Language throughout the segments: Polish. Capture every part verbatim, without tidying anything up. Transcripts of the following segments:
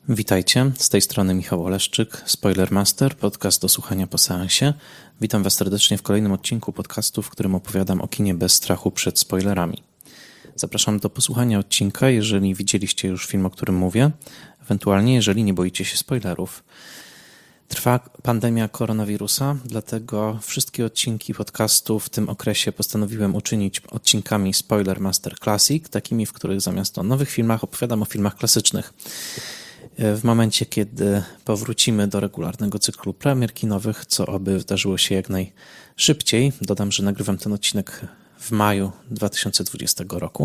Witajcie, z tej strony Michał Oleszczyk, Spoilermaster, podcast do słuchania po seansie. Witam Was serdecznie w kolejnym odcinku podcastu, w którym opowiadam o kinie bez strachu przed spoilerami. Zapraszam do posłuchania odcinka, jeżeli widzieliście już film, o którym mówię, ewentualnie jeżeli nie boicie się spoilerów. Trwa pandemia koronawirusa, dlatego wszystkie odcinki podcastu w tym okresie postanowiłem uczynić odcinkami Spoilermaster Classic, takimi, w których zamiast o nowych filmach opowiadam o filmach klasycznych. W momencie, kiedy powrócimy do regularnego cyklu premier kinowych, co oby wydarzyło się jak najszybciej, dodam, że nagrywam ten odcinek w maju dwa tysiące dwudziestego roku,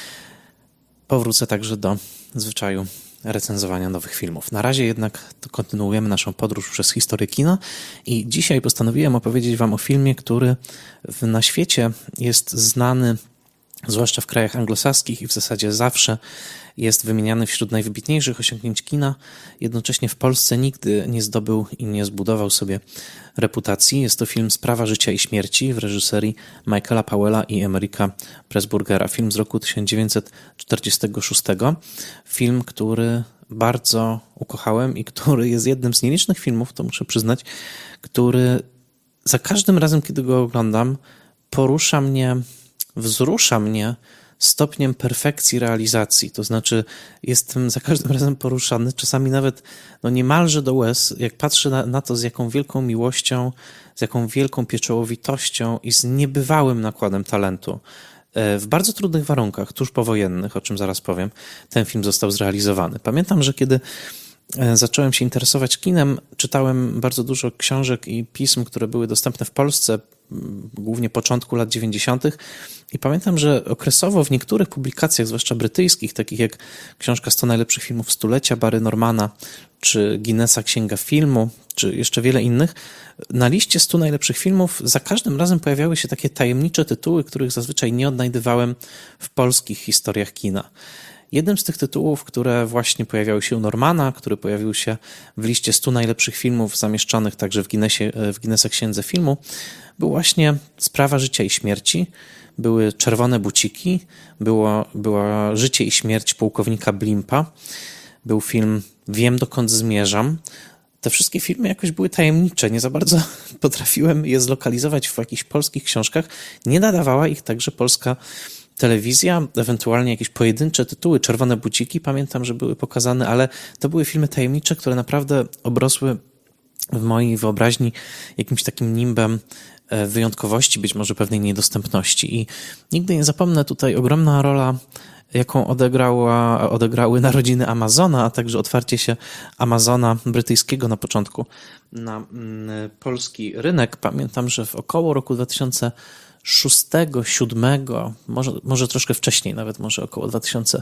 powrócę także do zwyczaju recenzowania nowych filmów. Na razie jednak kontynuujemy naszą podróż przez historię kina i dzisiaj postanowiłem opowiedzieć Wam o filmie, który na świecie jest znany, zwłaszcza w krajach anglosaskich i w zasadzie zawsze jest wymieniany wśród najwybitniejszych osiągnięć kina. Jednocześnie w Polsce nigdy nie zdobył i nie zbudował sobie reputacji. Jest to film Sprawa życia i śmierci w reżyserii Michaela Powella i Emericka Pressburgera. Film z roku tysiąc dziewięćset czterdziestego szóstego. Film, który bardzo ukochałem i który jest jednym z nielicznych filmów, to muszę przyznać, który za każdym razem, kiedy go oglądam, porusza mnie, wzrusza mnie stopniem perfekcji realizacji, to znaczy jestem za każdym razem poruszany, czasami nawet no niemalże do łez, jak patrzę na, na to, z jaką wielką miłością, z jaką wielką pieczołowitością i z niebywałym nakładem talentu w bardzo trudnych warunkach, tuż powojennych, o czym zaraz powiem, ten film został zrealizowany. Pamiętam, że kiedy zacząłem się interesować kinem, czytałem bardzo dużo książek i pism, które były dostępne w Polsce, głównie początku lat dziewięćdziesiątych. I pamiętam, że okresowo w niektórych publikacjach, zwłaszcza brytyjskich, takich jak książka sto najlepszych filmów stulecia Barry Normana, czy Guinnessa Księga Filmu, czy jeszcze wiele innych, na liście stu najlepszych filmów za każdym razem pojawiały się takie tajemnicze tytuły, których zazwyczaj nie odnajdywałem w polskich historiach kina. Jednym z tych tytułów, które właśnie pojawiały się u Normana, który pojawił się w liście stu najlepszych filmów zamieszczonych także w Guinnessie, w Guinnessa Księdze Filmu, był właśnie Sprawa życia i śmierci, były Czerwone buciki, było, była Życie i śmierć pułkownika Blimpa, był film Wiem, dokąd zmierzam. Te wszystkie filmy jakoś były tajemnicze, nie za bardzo potrafiłem je zlokalizować w jakichś polskich książkach. Nie nadawała ich także polska telewizja, ewentualnie jakieś pojedyncze tytuły, Czerwone buciki, pamiętam, że były pokazane, ale to były filmy tajemnicze, które naprawdę obrosły w mojej wyobraźni jakimś takim nimbem wyjątkowości, być może pewnej niedostępności. I nigdy nie zapomnę tutaj ogromna rola, jaką odegrała, odegrały narodziny Amazona, a także otwarcie się Amazona brytyjskiego na początku na mm, polski rynek. Pamiętam, że w około roku dwa tysiące szóstego, siódmego, może, może troszkę wcześniej, nawet może około dwa tysiące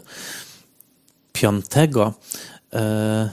piątego, e,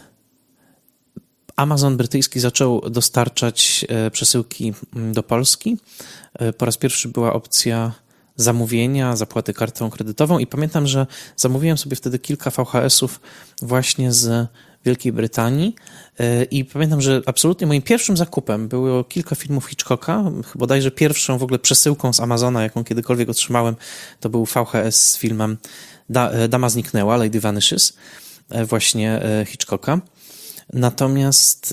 Amazon brytyjski zaczął dostarczać przesyłki do Polski. Po raz pierwszy była opcja zamówienia, zapłaty kartą kredytową i pamiętam, że zamówiłem sobie wtedy kilka V H S-ów właśnie z Wielkiej Brytanii i pamiętam, że absolutnie moim pierwszym zakupem było kilka filmów Hitchcocka, bodajże pierwszą w ogóle przesyłką z Amazona, jaką kiedykolwiek otrzymałem, to był V H S z filmem Dama zniknęła, Lady Vanishes, właśnie Hitchcocka. Natomiast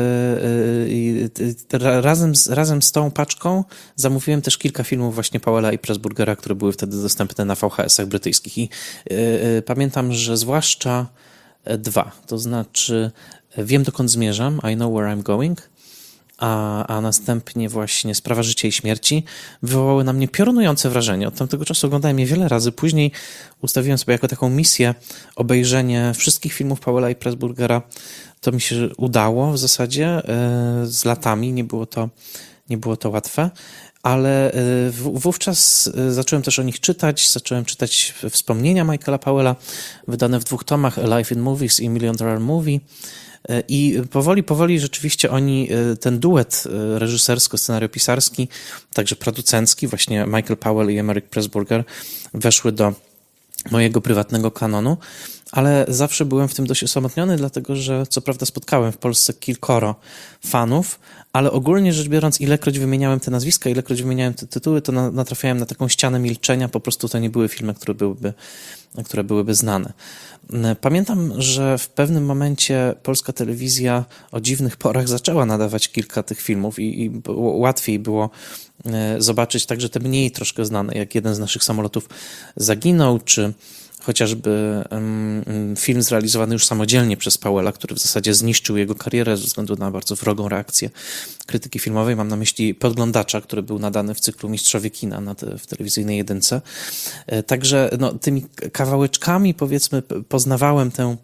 yy, yy, razem, z, razem z tą paczką zamówiłem też kilka filmów właśnie Powella i Pressburgera, które były wtedy dostępne na V H S-ach brytyjskich. I yy, yy, pamiętam, że zwłaszcza dwa, to znaczy Wiem, dokąd zmierzam, I know where I'm going, a, a następnie właśnie Sprawa życia i śmierci wywołały na mnie piorunujące wrażenie. Od tamtego czasu oglądałem je wiele razy. Później ustawiłem sobie jako taką misję obejrzenie wszystkich filmów Powella i Pressburgera. To mi się udało w zasadzie z latami. Nie było to, nie było to łatwe, ale wówczas zacząłem też o nich czytać. Zacząłem czytać wspomnienia Michaela Powella, wydane w dwóch tomach, A Life in Movies i Million Dollar Movie. I powoli, powoli rzeczywiście oni, ten duet reżysersko-scenariopisarski, także producencki, właśnie Michael Powell i Emerick Pressburger, weszły do mojego prywatnego kanonu, ale zawsze byłem w tym dość osamotniony, dlatego że co prawda spotkałem w Polsce kilkoro fanów, ale ogólnie rzecz biorąc, ilekroć wymieniałem te nazwiska, ilekroć wymieniałem te tytuły, to na, natrafiałem na taką ścianę milczenia, po prostu to nie były filmy, które byłyby, które byłyby znane. Pamiętam, że w pewnym momencie polska telewizja o dziwnych porach zaczęła nadawać kilka tych filmów i, i łatwiej było zobaczyć także te mniej troszkę znane, jak jeden z naszych samolotów zaginął, czy chociażby um, film zrealizowany już samodzielnie przez Powella, który w zasadzie zniszczył jego karierę ze względu na bardzo wrogą reakcję krytyki filmowej. Mam na myśli Podglądacza, który był nadany w cyklu Mistrzowie Kina na te, w telewizyjnej jedynce. Także no, tymi kawałeczkami, powiedzmy, poznawałem tę,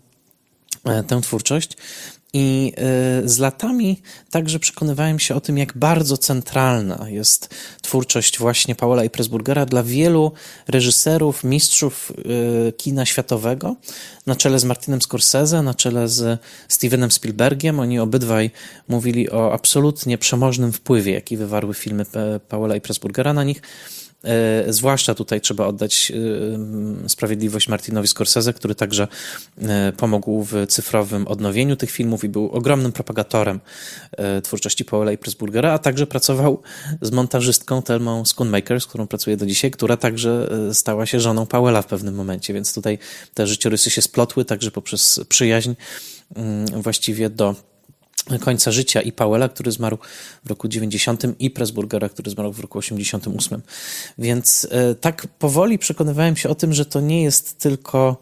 tę twórczość. I z latami także przekonywałem się o tym, jak bardzo centralna jest twórczość właśnie Powella i Pressburgera dla wielu reżyserów, mistrzów kina światowego, na czele z Martinem Scorsese, na czele z Stevenem Spielbergiem. Oni obydwaj mówili o absolutnie przemożnym wpływie, jaki wywarły filmy Powella i Pressburgera na nich. E, zwłaszcza tutaj trzeba oddać e, sprawiedliwość Martinowi Scorsese, który także e, pomógł w cyfrowym odnowieniu tych filmów i był ogromnym propagatorem e, twórczości Powella i Pressburgera, a także pracował z montażystką Thelmą Schoonmaker, z którą pracuje do dzisiaj, która także e, stała się żoną Powella w pewnym momencie, więc tutaj te życiorysy się splotły także poprzez przyjaźń m, właściwie do końca życia i Powella, który zmarł w roku dziewięćdziesiątym, i Pressburgera, który zmarł w roku osiemdziesiątym ósmym. Więc e, tak powoli przekonywałem się o tym, że to nie jest tylko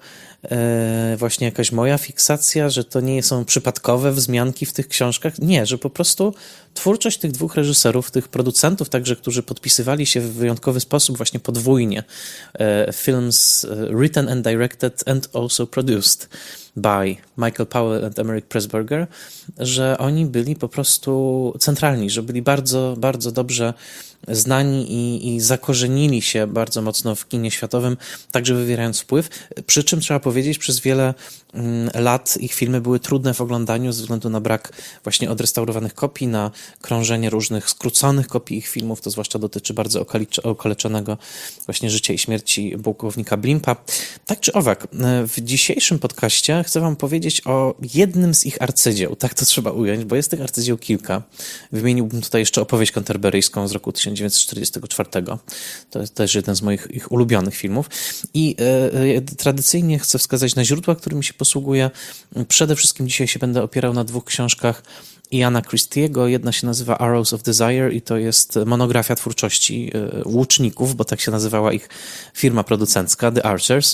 e, właśnie jakaś moja fiksacja, że to nie są przypadkowe wzmianki w tych książkach. Nie, że po prostu twórczość tych dwóch reżyserów, tych producentów także, którzy podpisywali się w wyjątkowy sposób właśnie podwójnie. E, films written and directed and also produced by Michael Powell and Emeric Pressburger, że oni byli po prostu centralni, że byli bardzo, bardzo dobrze znani i, i zakorzenili się bardzo mocno w kinie światowym, także wywierając wpływ. Przy czym trzeba powiedzieć, przez wiele mm, lat ich filmy były trudne w oglądaniu ze względu na brak właśnie odrestaurowanych kopii, na krążenie różnych skróconych kopii ich filmów. To zwłaszcza dotyczy bardzo okaleczonego właśnie życia i śmierci pułkownika Blimpa. Tak czy owak, w dzisiejszym podcaście chcę wam powiedzieć o jednym z ich arcydzieł. Tak to trzeba ująć, bo jest tych arcydzieł kilka. Wymieniłbym tutaj jeszcze opowieść kanterberyjską z roku tysiąc dziewięćset czterdziestego czwartego. To jest też jeden z moich ich ulubionych filmów. I e, tradycyjnie chcę wskazać na źródła, którymi się posługuję. Przede wszystkim dzisiaj się będę opierał na dwóch książkach Iana Christie'ego. Jedna się nazywa Arrows of Desire i to jest monografia twórczości e, łuczników, bo tak się nazywała ich firma producencka, The Archers.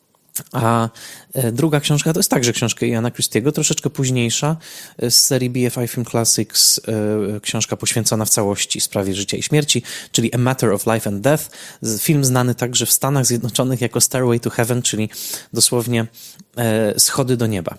A druga książka to jest także książka Iana Christie'ego, troszeczkę późniejsza, z serii B F I Film Classics, książka poświęcona w całości sprawie życia i śmierci, czyli A Matter of Life and Death. Film znany także w Stanach Zjednoczonych jako Stairway to Heaven, czyli dosłownie schody do nieba.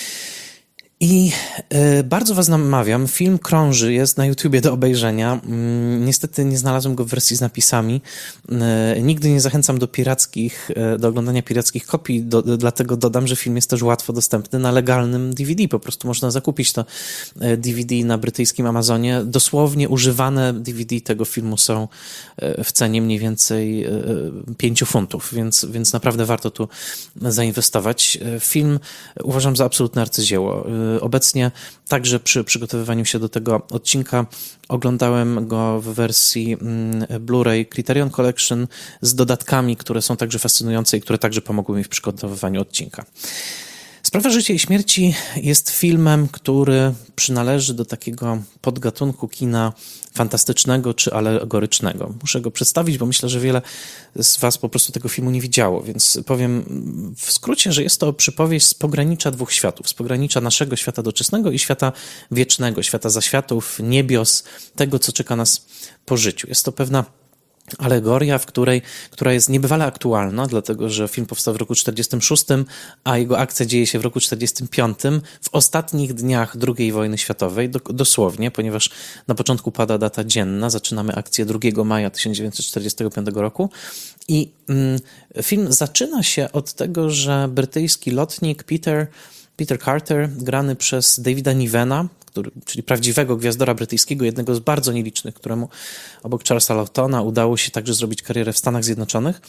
I y, bardzo was namawiam, film krąży, jest na YouTubie do obejrzenia. Mm, niestety nie znalazłem go w wersji z napisami. Y, nigdy nie zachęcam do pirackich, y, do oglądania pirackich kopii, do, do, dlatego dodam, że film jest też łatwo dostępny na legalnym D V D. Po prostu można zakupić to y, D V D na brytyjskim Amazonie. Dosłownie używane D V D tego filmu są y, w cenie mniej więcej y, pięciu funtów, więc, więc naprawdę warto tu zainwestować. Y, film uważam za absolutne arcydzieło. Y, Obecnie także przy przygotowywaniu się do tego odcinka oglądałem go w wersji Blu-ray Criterion Collection z dodatkami, które są także fascynujące i które także pomogły mi w przygotowywaniu odcinka. Sprawa życia i śmierci jest filmem, który przynależy do takiego podgatunku kina fantastycznego czy alegorycznego. Muszę go przedstawić, bo myślę, że wiele z was po prostu tego filmu nie widziało, więc powiem w skrócie, że jest to przypowieść z pogranicza dwóch światów, z pogranicza naszego świata doczesnego i świata wiecznego, świata zaświatów, niebios, tego, co czeka nas po życiu. Jest to pewna alegoria, w której, która jest niebywale aktualna, dlatego że film powstał w roku czterdziestym szóstym, a jego akcja dzieje się w roku czterdziestym piątym, w ostatnich dniach drugiej wojny światowej, do, dosłownie, ponieważ na początku pada data dzienna, zaczynamy akcję drugiego maja tysiąc dziewięćset czterdziestego piątego roku i mm, film zaczyna się od tego, że brytyjski lotnik Peter, Peter Carter, grany przez Davida Nivena, który, czyli prawdziwego gwiazdora brytyjskiego, jednego z bardzo nielicznych, któremu obok Charlesa Lawtona udało się także zrobić karierę w Stanach Zjednoczonych,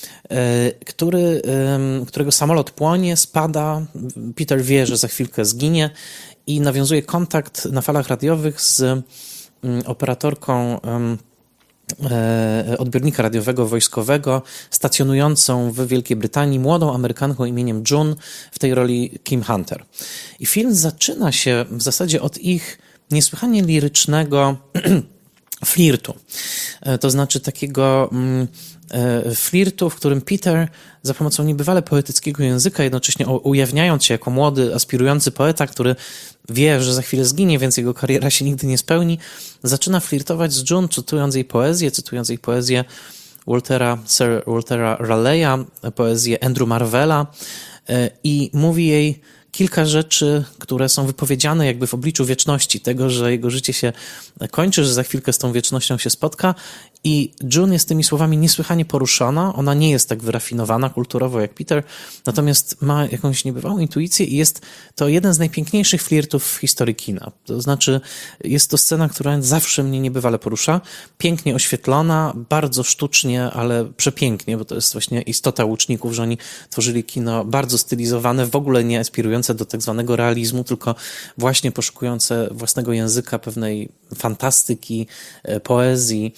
który, którego samolot płonie, spada, Peter wie, że za chwilkę zginie i nawiązuje kontakt na falach radiowych z operatorką odbiornika radiowego wojskowego stacjonującą w Wielkiej Brytanii, młodą Amerykanką imieniem June, w tej roli Kim Hunter. I film zaczyna się w zasadzie od ich niesłychanie lirycznego flirtu. To znaczy takiego flirtu, w którym Peter za pomocą niebywale poetyckiego języka, jednocześnie ujawniając się jako młody, aspirujący poeta, który wie, że za chwilę zginie, więc jego kariera się nigdy nie spełni, zaczyna flirtować z June, cytując jej poezję, cytując jej poezję Waltera, Sir Waltera Raleigh'a, poezję Andrew Marvella i mówi jej kilka rzeczy, które są wypowiedziane jakby w obliczu wieczności, tego, że jego życie się kończy, że za chwilkę z tą wiecznością się spotka i June jest tymi słowami niesłychanie poruszona. Ona nie jest tak wyrafinowana kulturowo jak Peter, natomiast ma jakąś niebywałą intuicję i jest to jeden z najpiękniejszych flirtów w historii kina. To znaczy jest to scena, która zawsze mnie niebywale porusza, pięknie oświetlona, bardzo sztucznie, ale przepięknie, bo to jest właśnie istota Łuczników, że oni tworzyli kino bardzo stylizowane, w ogóle nie aspirujące do tak zwanego realizmu, tylko właśnie poszukujące własnego języka, pewnej fantastyki, poezji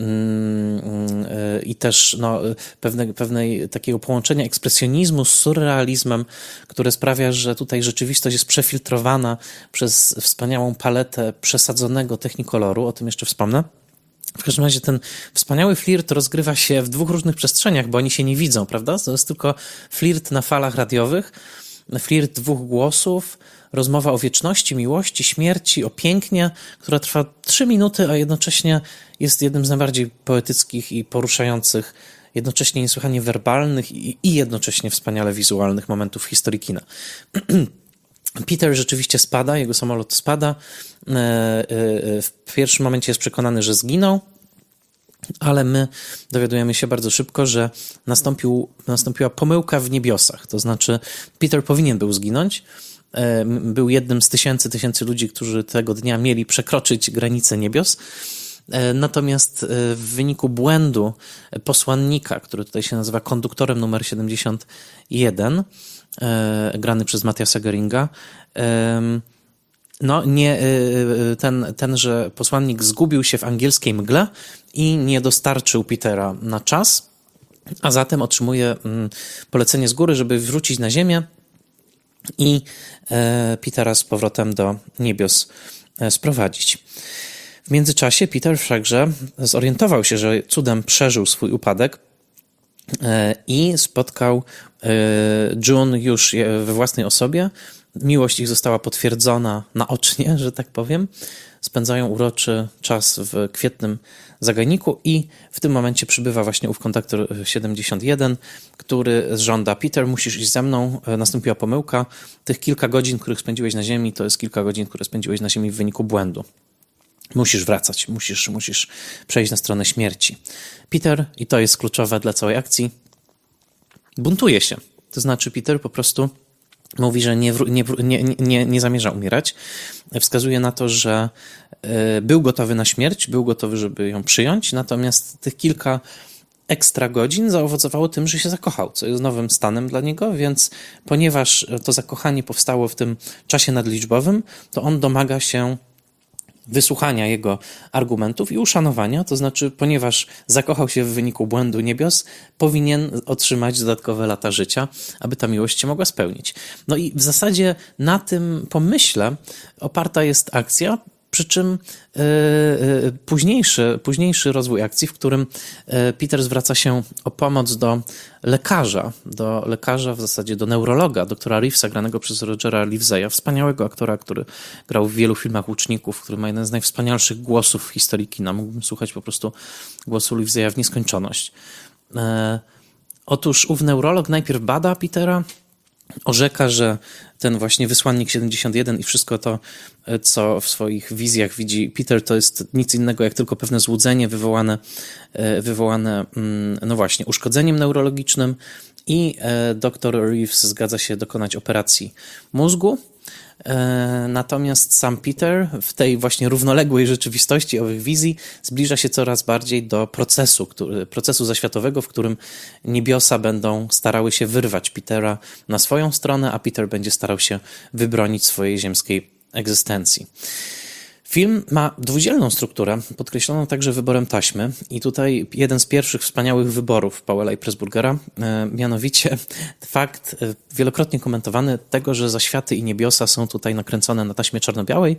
i też no, pewne, pewnej takiego połączenia ekspresjonizmu z surrealizmem, które sprawia, że tutaj rzeczywistość jest przefiltrowana przez wspaniałą paletę przesadzonego technikoloru, o tym jeszcze wspomnę. W każdym razie ten wspaniały flirt rozgrywa się w dwóch różnych przestrzeniach, bo oni się nie widzą, prawda? To jest tylko flirt na falach radiowych, flirt dwóch głosów, rozmowa o wieczności, miłości, śmierci, o pięknie, która trwa trzy minuty, a jednocześnie jest jednym z najbardziej poetyckich i poruszających, jednocześnie niesłychanie werbalnych i, i jednocześnie wspaniale wizualnych momentów w historii kina. Peter rzeczywiście spada, jego samolot spada. W pierwszym momencie jest przekonany, że zginął, ale my dowiadujemy się bardzo szybko, że nastąpił, nastąpiła pomyłka w niebiosach. To znaczy Peter powinien był zginąć. Był jednym z tysięcy, tysięcy ludzi, którzy tego dnia mieli przekroczyć granicę niebios. Natomiast w wyniku błędu posłannika, który tutaj się nazywa konduktorem numer siedemdziesiąt jeden, grany przez Mathiasa Geringa, no nie, ten, tenże posłannik zgubił się w angielskiej mgle i nie dostarczył Petera na czas, a zatem otrzymuje polecenie z góry, żeby wrócić na ziemię i Petera z powrotem do niebios sprowadzić. W międzyczasie Peter wszakże zorientował się, że cudem przeżył swój upadek i spotkał June już we własnej osobie. Miłość ich została potwierdzona naocznie, że tak powiem. Spędzają uroczy czas w kwietnym zagajniku i w tym momencie przybywa właśnie ów konduktor siedemdziesiąt jeden, który żąda: Peter, musisz iść ze mną, nastąpiła pomyłka. Tych kilka godzin, których spędziłeś na ziemi, to jest kilka godzin, które spędziłeś na ziemi w wyniku błędu. Musisz wracać, musisz, musisz przejść na stronę śmierci. Peter, i to jest kluczowe dla całej akcji, buntuje się. To znaczy Peter po prostu mówi, że nie, nie, nie, nie, nie zamierza umierać. Wskazuje na to, że był gotowy na śmierć, był gotowy, żeby ją przyjąć, natomiast tych kilka ekstra godzin zaowocowało tym, że się zakochał, co jest nowym stanem dla niego, więc ponieważ to zakochanie powstało w tym czasie nadliczbowym, to on domaga się wysłuchania jego argumentów i uszanowania, to znaczy ponieważ zakochał się w wyniku błędu niebios, powinien otrzymać dodatkowe lata życia, aby ta miłość się mogła spełnić. No i w zasadzie na tym pomyśle oparta jest akcja, przy czym yy, yy, późniejszy, późniejszy rozwój akcji, w którym yy, Peter zwraca się o pomoc do lekarza, do lekarza, w zasadzie do neurologa, doktora Reevesa, granego przez Rogera Livesey'a, wspaniałego aktora, który grał w wielu filmach Łuczników, który ma jeden z najwspanialszych głosów w historii kina. Mógłbym słuchać po prostu głosu Livesey'a w nieskończoność. Yy, otóż ów neurolog najpierw bada Petera, orzeka, że ten właśnie wysłannik siedemdziesiąt jeden i wszystko to, co w swoich wizjach widzi Peter, to jest nic innego jak tylko pewne złudzenie wywołane, wywołane no właśnie, uszkodzeniem neurologicznym i doktor Reeves zgadza się dokonać operacji mózgu. Natomiast sam Peter w tej właśnie równoległej rzeczywistości owych wizji zbliża się coraz bardziej do procesu, który, procesu zaświatowego, w którym niebiosa będą starały się wyrwać Petera na swoją stronę, a Peter będzie starał się wybronić swojej ziemskiej egzystencji. Film ma dwudzielną strukturę, podkreśloną także wyborem taśmy i tutaj jeden z pierwszych wspaniałych wyborów Powella i Pressburgera, mianowicie fakt wielokrotnie komentowany tego, że zaświaty i niebiosa są tutaj nakręcone na taśmie czarno-białej,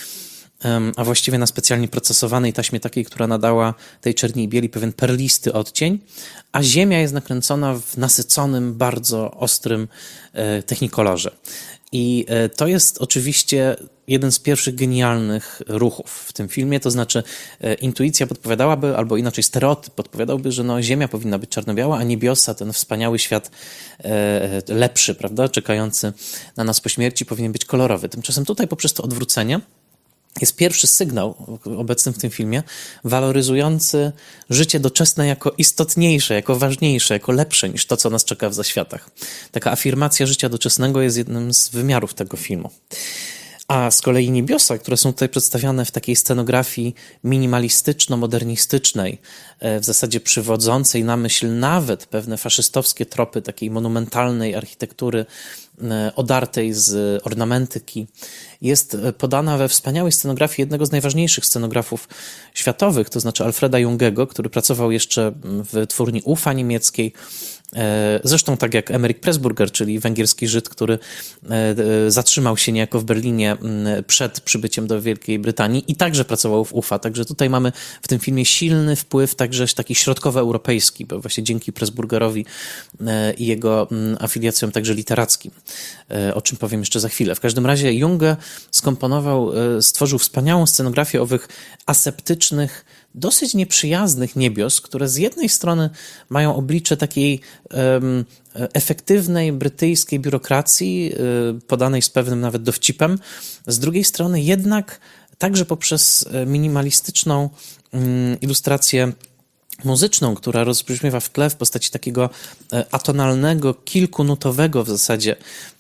a właściwie na specjalnie procesowanej taśmie takiej, która nadała tej czerni i bieli pewien perlisty odcień, a ziemia jest nakręcona w nasyconym, bardzo ostrym technikolorze. I to jest oczywiście jeden z pierwszych genialnych ruchów w tym filmie, to znaczy intuicja podpowiadałaby, albo inaczej stereotyp podpowiadałby, że no, ziemia powinna być czarno-biała, a niebiosa, ten wspaniały świat lepszy, prawda, czekający na nas po śmierci, powinien być kolorowy. Tymczasem tutaj poprzez to odwrócenie jest pierwszy sygnał obecny w tym filmie, waloryzujący życie doczesne jako istotniejsze, jako ważniejsze, jako lepsze niż to, co nas czeka w zaświatach. Taka afirmacja życia doczesnego jest jednym z wymiarów tego filmu. A z kolei niebiosa, które są tutaj przedstawiane w takiej scenografii minimalistyczno-modernistycznej, w zasadzie przywodzącej na myśl nawet pewne faszystowskie tropy takiej monumentalnej architektury odartej z ornamentyki, jest podana we wspaniałej scenografii jednego z najważniejszych scenografów światowych, to znaczy Alfreda Jungego, który pracował jeszcze w twórni U F A niemieckiej, zresztą tak jak Emeric Pressburger, czyli węgierski Żyd, który zatrzymał się niejako w Berlinie przed przybyciem do Wielkiej Brytanii i także pracował w U F A. Także tutaj mamy w tym filmie silny wpływ także taki środkowoeuropejski, bo właśnie dzięki Pressburgerowi i jego afiliacjom także literackim, o czym powiem jeszcze za chwilę. W każdym razie Junge skomponował, stworzył wspaniałą scenografię owych aseptycznych, dosyć nieprzyjaznych niebios, które z jednej strony mają oblicze takiej um, efektywnej brytyjskiej biurokracji, y, podanej z pewnym nawet dowcipem, z drugiej strony jednak także poprzez minimalistyczną y, ilustrację muzyczną, która rozbrzmiewa w tle w postaci takiego atonalnego, kilkunutowego w zasadzie,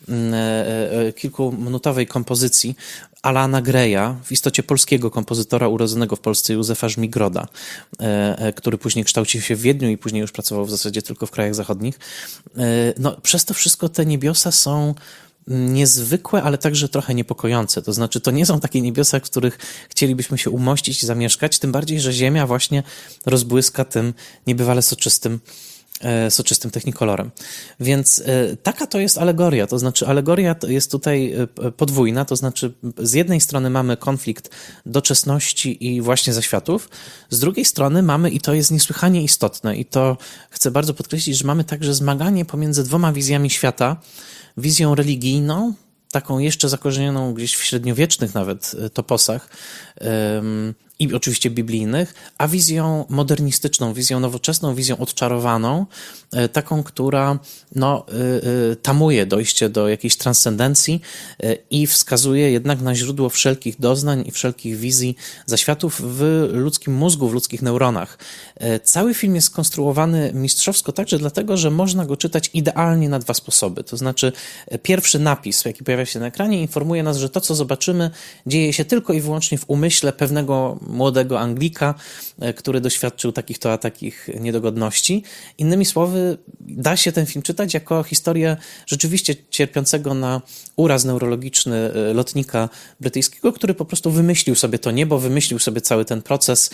kilkuminutowej kompozycji Alana Greya, w istocie polskiego kompozytora urodzonego w Polsce Józefa Żmigroda, który później kształcił się w Wiedniu i później już pracował w zasadzie tylko w krajach zachodnich. No, przez to wszystko te niebiosa są niezwykłe, ale także trochę niepokojące. To znaczy, to nie są takie niebiosa, w których chcielibyśmy się umościć i zamieszkać, tym bardziej, że Ziemia właśnie rozbłyska tym niebywale soczystym, soczystym technikolorem. Więc taka to jest alegoria, to znaczy alegoria jest tutaj podwójna, to znaczy z jednej strony mamy konflikt doczesności i właśnie zaświatów, z drugiej strony mamy, i to jest niesłychanie istotne, i to chcę bardzo podkreślić, że mamy także zmaganie pomiędzy dwoma wizjami świata, wizją religijną, taką jeszcze zakorzenioną gdzieś w średniowiecznych nawet toposach ym, i oczywiście biblijnych, a wizją modernistyczną, wizją nowoczesną, wizją odczarowaną, y, taką, która no, y, y, tamuje dojście do jakiejś transcendencji y, i wskazuje jednak na źródło wszelkich doznań i wszelkich wizji zaświatów w ludzkim mózgu, w ludzkich neuronach. Y, cały film jest skonstruowany mistrzowsko także dlatego, że można go czytać idealnie na dwa sposoby. To znaczy y, pierwszy napis, jaki pojawia się na ekranie, informuje nas, że to, co zobaczymy, dzieje się tylko i wyłącznie w umyśle pewnego młodego Anglika, który doświadczył takich to a takich niedogodności. Innymi słowy, da się ten film czytać jako historię rzeczywiście cierpiącego na uraz neurologiczny lotnika brytyjskiego, który po prostu wymyślił sobie to niebo, wymyślił sobie cały ten proces,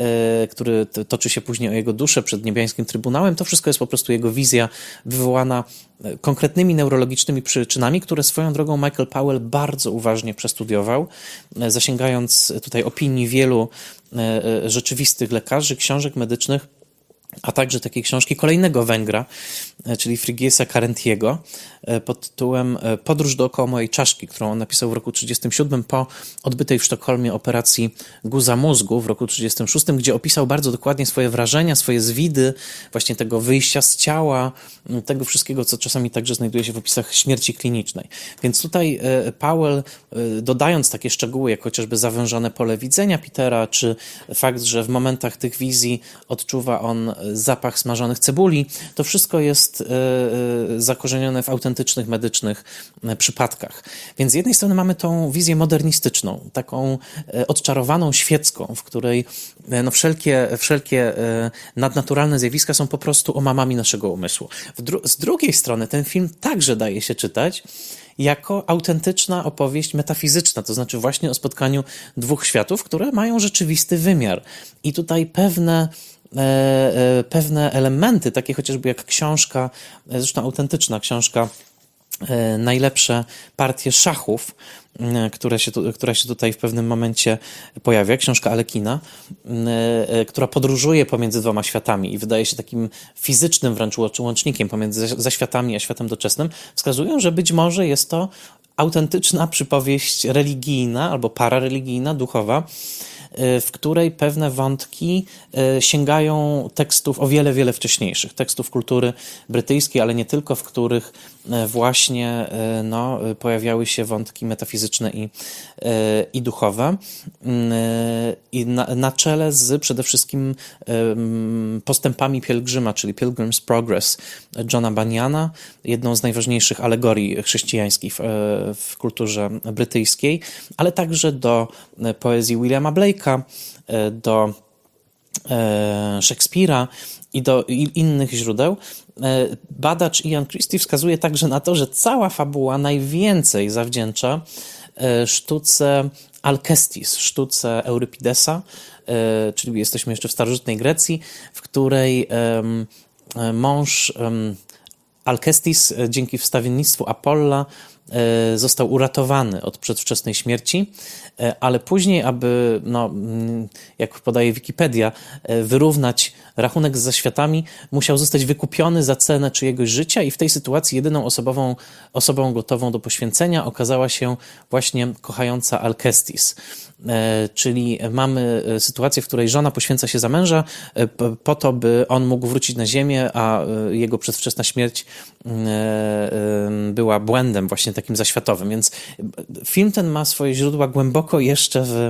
który toczy się później o jego duszę przed niebiańskim trybunałem. To wszystko jest po prostu jego wizja wywołana konkretnymi neurologicznymi przyczynami, które swoją drogą Michael Powell bardzo uważnie przestudiował, zasięgając tutaj opinii wielu rzeczywistych lekarzy, książek medycznych, a także takiej książki kolejnego Węgra, czyli Frigyesa Karentiego, pod tytułem Podróż dookoła mojej czaszki, którą on napisał w roku trzydziestym siódmym po odbytej w Sztokholmie operacji guza mózgu w roku trzydziestym szóstym, gdzie opisał bardzo dokładnie swoje wrażenia, swoje zwidy, właśnie tego wyjścia z ciała, tego wszystkiego, co czasami także znajduje się w opisach śmierci klinicznej. Więc tutaj Powell, dodając takie szczegóły, jak chociażby zawężone pole widzenia Petera, czy fakt, że w momentach tych wizji odczuwa on zapach smażonych cebuli, to wszystko jest jest zakorzenione w autentycznych, medycznych przypadkach. Więc z jednej strony mamy tą wizję modernistyczną, taką odczarowaną, świecką, w której no wszelkie, wszelkie nadnaturalne zjawiska są po prostu omamami naszego umysłu. Dru- z drugiej strony ten film także daje się czytać jako autentyczna opowieść metafizyczna, to znaczy właśnie o spotkaniu dwóch światów, które mają rzeczywisty wymiar. I tutaj pewne E, e, pewne elementy, takie chociażby jak książka, zresztą autentyczna książka, e, najlepsze partie szachów, e, które się, tu, która się tutaj w pewnym momencie pojawia, książka Alekina, e, e, która podróżuje pomiędzy dwoma światami i wydaje się takim fizycznym wręcz łącznikiem pomiędzy zaświatami a światem doczesnym, wskazują, że być może jest to autentyczna przypowieść religijna albo parareligijna, duchowa, w której pewne wątki sięgają tekstów o wiele, wiele wcześniejszych, tekstów kultury brytyjskiej, ale nie tylko, w których właśnie no, pojawiały się wątki metafizyczne i, i duchowe. I na, na czele z przede wszystkim postępami pielgrzyma, czyli Pilgrim's Progress Johna Bunyana, jedną z najważniejszych alegorii chrześcijańskich w, w kulturze brytyjskiej, ale także do poezji Williama Blake'a, do Szekspira i do innych źródeł. Badacz Ian Christie wskazuje także na to, że cała fabuła najwięcej zawdzięcza sztuce Alcestis, sztuce Eurypidesa, czyli jesteśmy jeszcze w starożytnej Grecji, w której mąż Alcestis dzięki wstawiennictwu Apolla został uratowany od przedwczesnej śmierci, ale później, aby, no, jak podaje Wikipedia, wyrównać rachunek z zaświatami, musiał zostać wykupiony za cenę czyjegoś życia i w tej sytuacji jedyną osobową, osobą gotową do poświęcenia okazała się właśnie kochająca Alcestis. Czyli mamy sytuację, w której żona poświęca się za męża po to, by on mógł wrócić na ziemię, a jego przedwczesna śmierć była błędem właśnie takim zaświatowym. Więc film ten ma swoje źródła głęboko jeszcze w,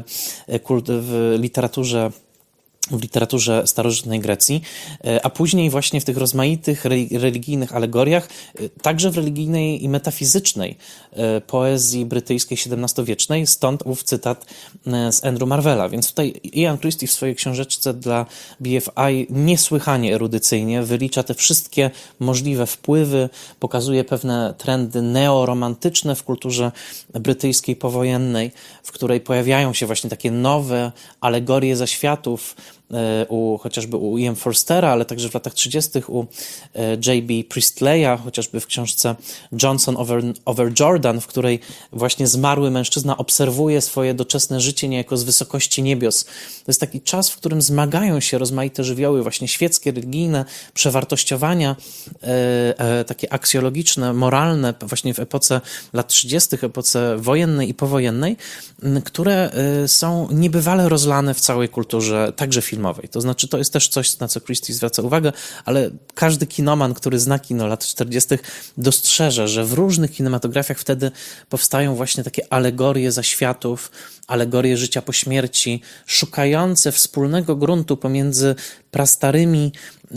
w literaturze w literaturze starożytnej Grecji, a później właśnie w tych rozmaitych religijnych alegoriach, także w religijnej i metafizycznej poezji brytyjskiej siedemnastowiecznej, stąd ów cytat z Andrew Marvella. Więc tutaj Ian Christie w swojej książeczce dla B F I niesłychanie erudycyjnie wylicza te wszystkie możliwe wpływy, pokazuje pewne trendy neoromantyczne w kulturze brytyjskiej powojennej, w której pojawiają się właśnie takie nowe alegorie zaświatów, u, chociażby u Ian Forstera, ale także w latach trzydziestych u J B Priestleya, chociażby w książce Johnson over, over Jordan, w której właśnie zmarły mężczyzna obserwuje swoje doczesne życie niejako z wysokości niebios. To jest taki czas, w którym zmagają się rozmaite żywioły, właśnie świeckie, religijne, przewartościowania, e, e, takie aksjologiczne, moralne, właśnie w epoce lat trzydziestych, epoce wojennej i powojennej, które e, są niebywale rozlane w całej kulturze, także filmowej. To znaczy, to jest też coś, na co Christie zwraca uwagę, ale każdy kinoman, który zna kino lat czterdziestych, dostrzeże, że w różnych kinematografiach wtedy powstają właśnie takie alegorie zaświatów, alegorie życia po śmierci, szukające wspólnego gruntu pomiędzy prastarymi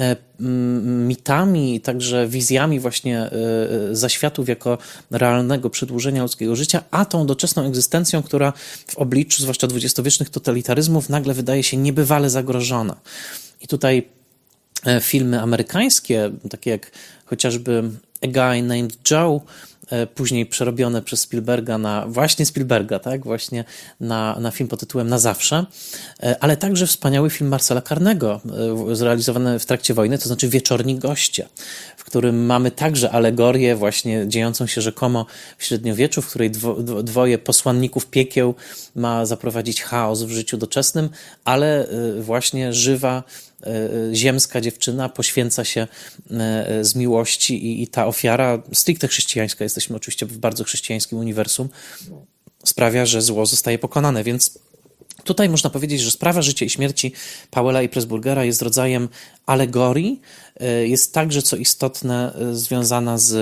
mitami i także wizjami właśnie zaświatów jako realnego przedłużenia ludzkiego życia, a tą doczesną egzystencją, która w obliczu zwłaszcza dwudziestowiecznych totalitaryzmów nagle wydaje się niebywale zagrożona. I tutaj filmy amerykańskie, takie jak chociażby A Guy Named Joe, później przerobione przez Spielberga na, właśnie Spielberga, tak, właśnie na, na film pod tytułem Na zawsze, ale także wspaniały film Marcela Carnego, zrealizowany w trakcie wojny, to znaczy Wieczorni goście, w którym mamy także alegorię właśnie dziejącą się rzekomo w średniowieczu, w której dwo, dwoje posłanników piekieł ma zaprowadzić chaos w życiu doczesnym, ale właśnie żywa ziemska dziewczyna poświęca się z miłości i, i ta ofiara stricte chrześcijańska, jesteśmy oczywiście w bardzo chrześcijańskim uniwersum, sprawia, że zło zostaje pokonane, więc tutaj można powiedzieć, że sprawa życia i śmierci Powella i Pressburgera jest rodzajem alegorii, jest także, co istotne, związana z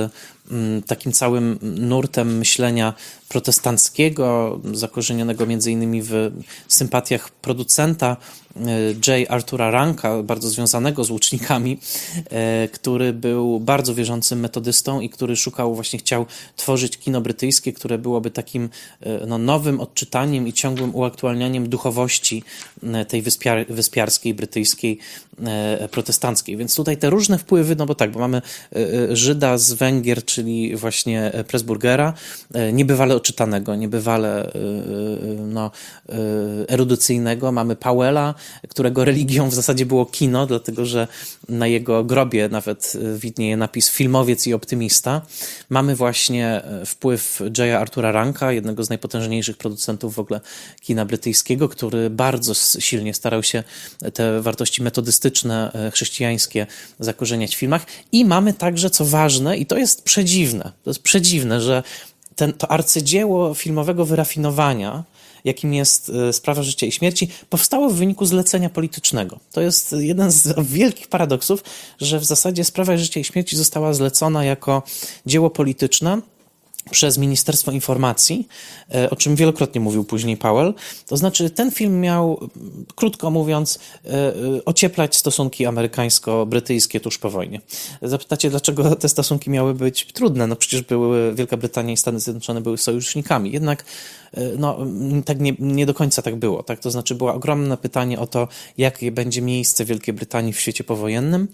takim całym nurtem myślenia protestanckiego, zakorzenionego między innymi w sympatiach producenta J. Artura Ranka, bardzo związanego z łucznikami, który był bardzo wierzącym metodystą i który szukał, właśnie chciał tworzyć kino brytyjskie, które byłoby takim no, nowym odczytaniem i ciągłym uaktualnianiem duchowości tej wyspiar, wyspiarskiej, brytyjskiej, protestanckiej. Więc tutaj te różne wpływy, no bo tak, bo mamy Żyda z Węgier, czyli właśnie Pressburgera, niebywale odczytanego, niebywale no, erudycyjnego. Mamy Powella, którego religią w zasadzie było kino, dlatego że na jego grobie nawet widnieje napis filmowiec i optymista. Mamy właśnie wpływ J. Artura Ranka, jednego z najpotężniejszych producentów w ogóle kina brytyjskiego, który bardzo silnie starał się te wartości metodystyczne, chrześcijańskie zakorzeniać w filmach. I mamy także, co ważne, i to jest przedziwne, to jest przedziwne, że ten, to arcydzieło filmowego wyrafinowania, jakim jest Sprawa życia i śmierci, powstało w wyniku zlecenia politycznego. To jest jeden z wielkich paradoksów, że w zasadzie Sprawa życia i śmierci została zlecona jako dzieło polityczne przez Ministerstwo Informacji, o czym wielokrotnie mówił później Powell. To znaczy, ten film miał, krótko mówiąc, ocieplać stosunki amerykańsko-brytyjskie tuż po wojnie. Zapytacie, dlaczego te stosunki miały być trudne? No przecież były, Wielka Brytania i Stany Zjednoczone były sojusznikami. Jednak no, tak nie, nie do końca tak było. Tak? To znaczy, było ogromne pytanie o to, jakie będzie miejsce Wielkiej Brytanii w świecie powojennym.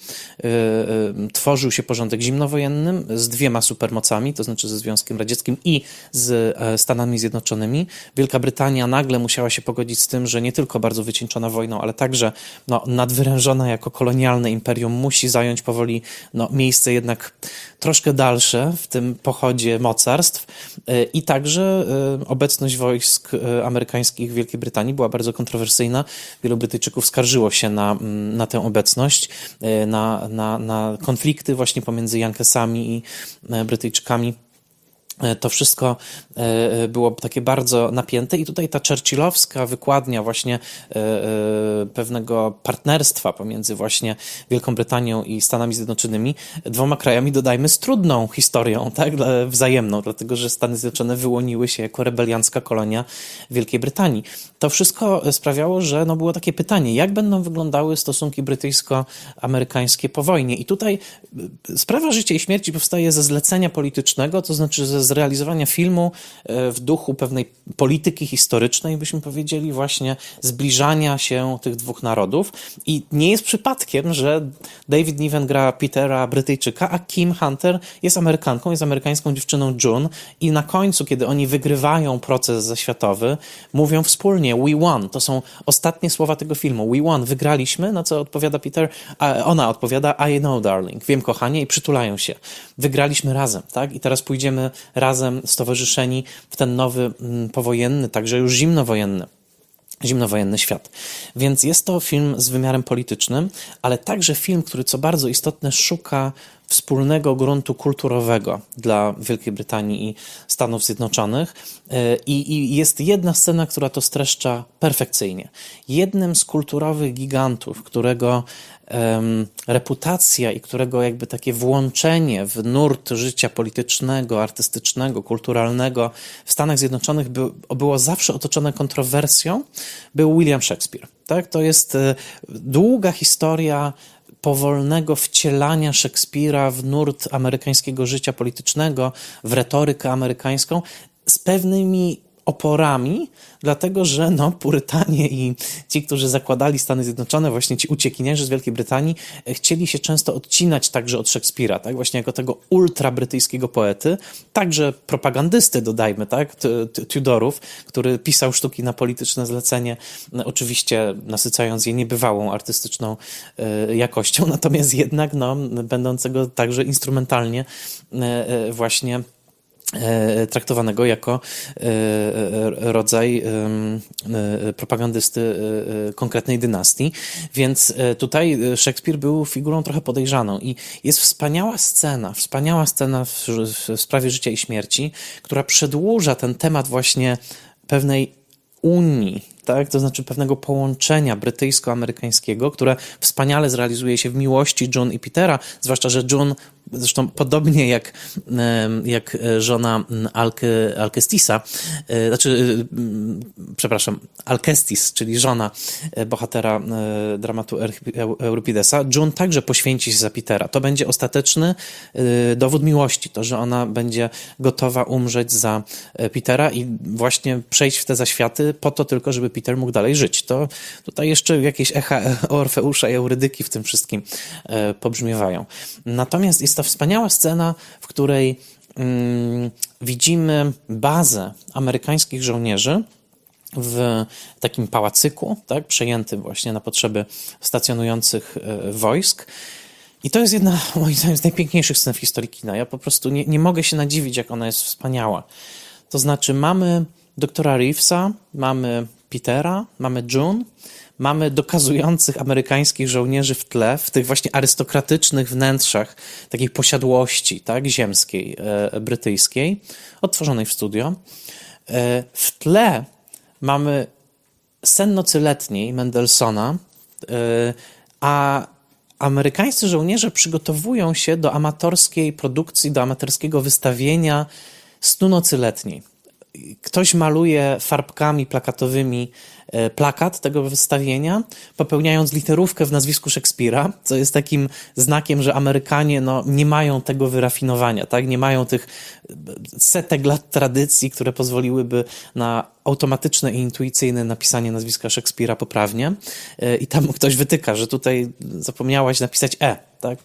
Tworzył się porządek zimnowojennym z dwiema supermocami, to znaczy ze Związkiem Radzieckim i z Stanami Zjednoczonymi. Wielka Brytania nagle musiała się pogodzić z tym, że nie tylko bardzo wycieńczona wojną, ale także no, nadwyrężona jako kolonialne imperium musi zająć powoli no, miejsce jednak troszkę dalsze w tym pochodzie mocarstw i także obecność wojsk amerykańskich w Wielkiej Brytanii była bardzo kontrowersyjna. Wielu Brytyjczyków skarżyło się na, na tę obecność, na, na, na konflikty właśnie pomiędzy Yankesami i Brytyjczykami. To wszystko było takie bardzo napięte i tutaj ta churchillowska wykładnia właśnie pewnego partnerstwa pomiędzy właśnie Wielką Brytanią i Stanami Zjednoczonymi, dwoma krajami, dodajmy, z trudną historią, tak, wzajemną, dlatego że Stany Zjednoczone wyłoniły się jako rebeliancka kolonia Wielkiej Brytanii. To wszystko sprawiało, że no było takie pytanie, jak będą wyglądały stosunki brytyjsko-amerykańskie po wojnie. I tutaj Sprawa życia i śmierci powstaje ze zlecenia politycznego, to znaczy ze zrealizowania filmu w duchu pewnej polityki historycznej, byśmy powiedzieli, właśnie zbliżania się tych dwóch narodów. I nie jest przypadkiem, że David Niven gra Petera, Brytyjczyka, a Kim Hunter jest Amerykanką, jest amerykańską dziewczyną June i na końcu, kiedy oni wygrywają proces zaświatowy, mówią wspólnie "We won". To są ostatnie słowa tego filmu. "We won", wygraliśmy, na co odpowiada Peter, a ona odpowiada "I know, darling", wiem, kochanie, i przytulają się. Wygraliśmy razem, tak? I teraz pójdziemy razem stowarzyszeni w ten nowy powojenny, także już zimnowojenny, zimnowojenny świat. Więc jest to film z wymiarem politycznym, ale także film, który, co bardzo istotne, szuka wspólnego gruntu kulturowego dla Wielkiej Brytanii i Stanów Zjednoczonych. I, I jest jedna scena, która to streszcza perfekcyjnie. Jednym z kulturowych gigantów, którego um, reputacja i którego jakby takie włączenie w nurt życia politycznego, artystycznego, kulturalnego w Stanach Zjednoczonych by, było zawsze otoczone kontrowersją, był William Shakespeare. Tak? To jest e, długa historia powolnego wcielania Szekspira w nurt amerykańskiego życia politycznego, w retorykę amerykańską z pewnymi oporami, dlatego że no, Purytanie i ci, którzy zakładali Stany Zjednoczone, właśnie ci uciekinierzy z Wielkiej Brytanii, chcieli się często odcinać także od Szekspira, tak? Właśnie jako tego ultrabrytyjskiego poety, także propagandysty, dodajmy, tak? Tudorów, który pisał sztuki na polityczne zlecenie, oczywiście nasycając je niebywałą artystyczną jakością, natomiast jednak no, będącego także instrumentalnie właśnie traktowanego jako rodzaj propagandysty konkretnej dynastii. Więc tutaj Szekspir był figurą trochę podejrzaną i jest wspaniała scena, wspaniała scena w, w Sprawie życia i śmierci, która przedłuża ten temat właśnie pewnej unii, tak? To znaczy pewnego połączenia brytyjsko-amerykańskiego, które wspaniale zrealizuje się w miłości June i Petera, zwłaszcza że June zresztą podobnie jak, jak żona Alke, Alcestisa, znaczy, przepraszam, Alcestis, czyli żona bohatera dramatu Euripidesa, June także poświęci się za Petera. To będzie ostateczny dowód miłości, to, że ona będzie gotowa umrzeć za Petera i właśnie przejść w te zaświaty po to tylko, żeby Peter mógł dalej żyć. To tutaj jeszcze jakieś echa Orfeusza i Eurydyki w tym wszystkim pobrzmiewają. Natomiast jest to wspaniała scena, w której mm, widzimy bazę amerykańskich żołnierzy w takim pałacyku, tak, przejętym właśnie na potrzeby stacjonujących wojsk. I to jest jedna, moim zdaniem, z najpiękniejszych scen w historii kina. Ja po prostu nie, nie mogę się nadziwić, jak ona jest wspaniała. To znaczy mamy doktora Reevesa, mamy Petera, mamy June, mamy dokazujących amerykańskich żołnierzy w tle, w tych właśnie arystokratycznych wnętrzach takiej posiadłości, tak, ziemskiej, e, brytyjskiej, odtworzonej w studio. E, w tle mamy sen nocy letniej Mendelssohna, e, a amerykańscy żołnierze przygotowują się do amatorskiej produkcji, do amatorskiego wystawienia Snu nocy letniej. Ktoś maluje farbkami plakatowymi plakat tego wystawienia, popełniając literówkę w nazwisku Szekspira, co jest takim znakiem, że Amerykanie no, nie mają tego wyrafinowania, tak? Nie mają tych setek lat tradycji, które pozwoliłyby na automatyczne i intuicyjne napisanie nazwiska Szekspira poprawnie. I tam ktoś wytyka, że tutaj zapomniałaś napisać E, tak?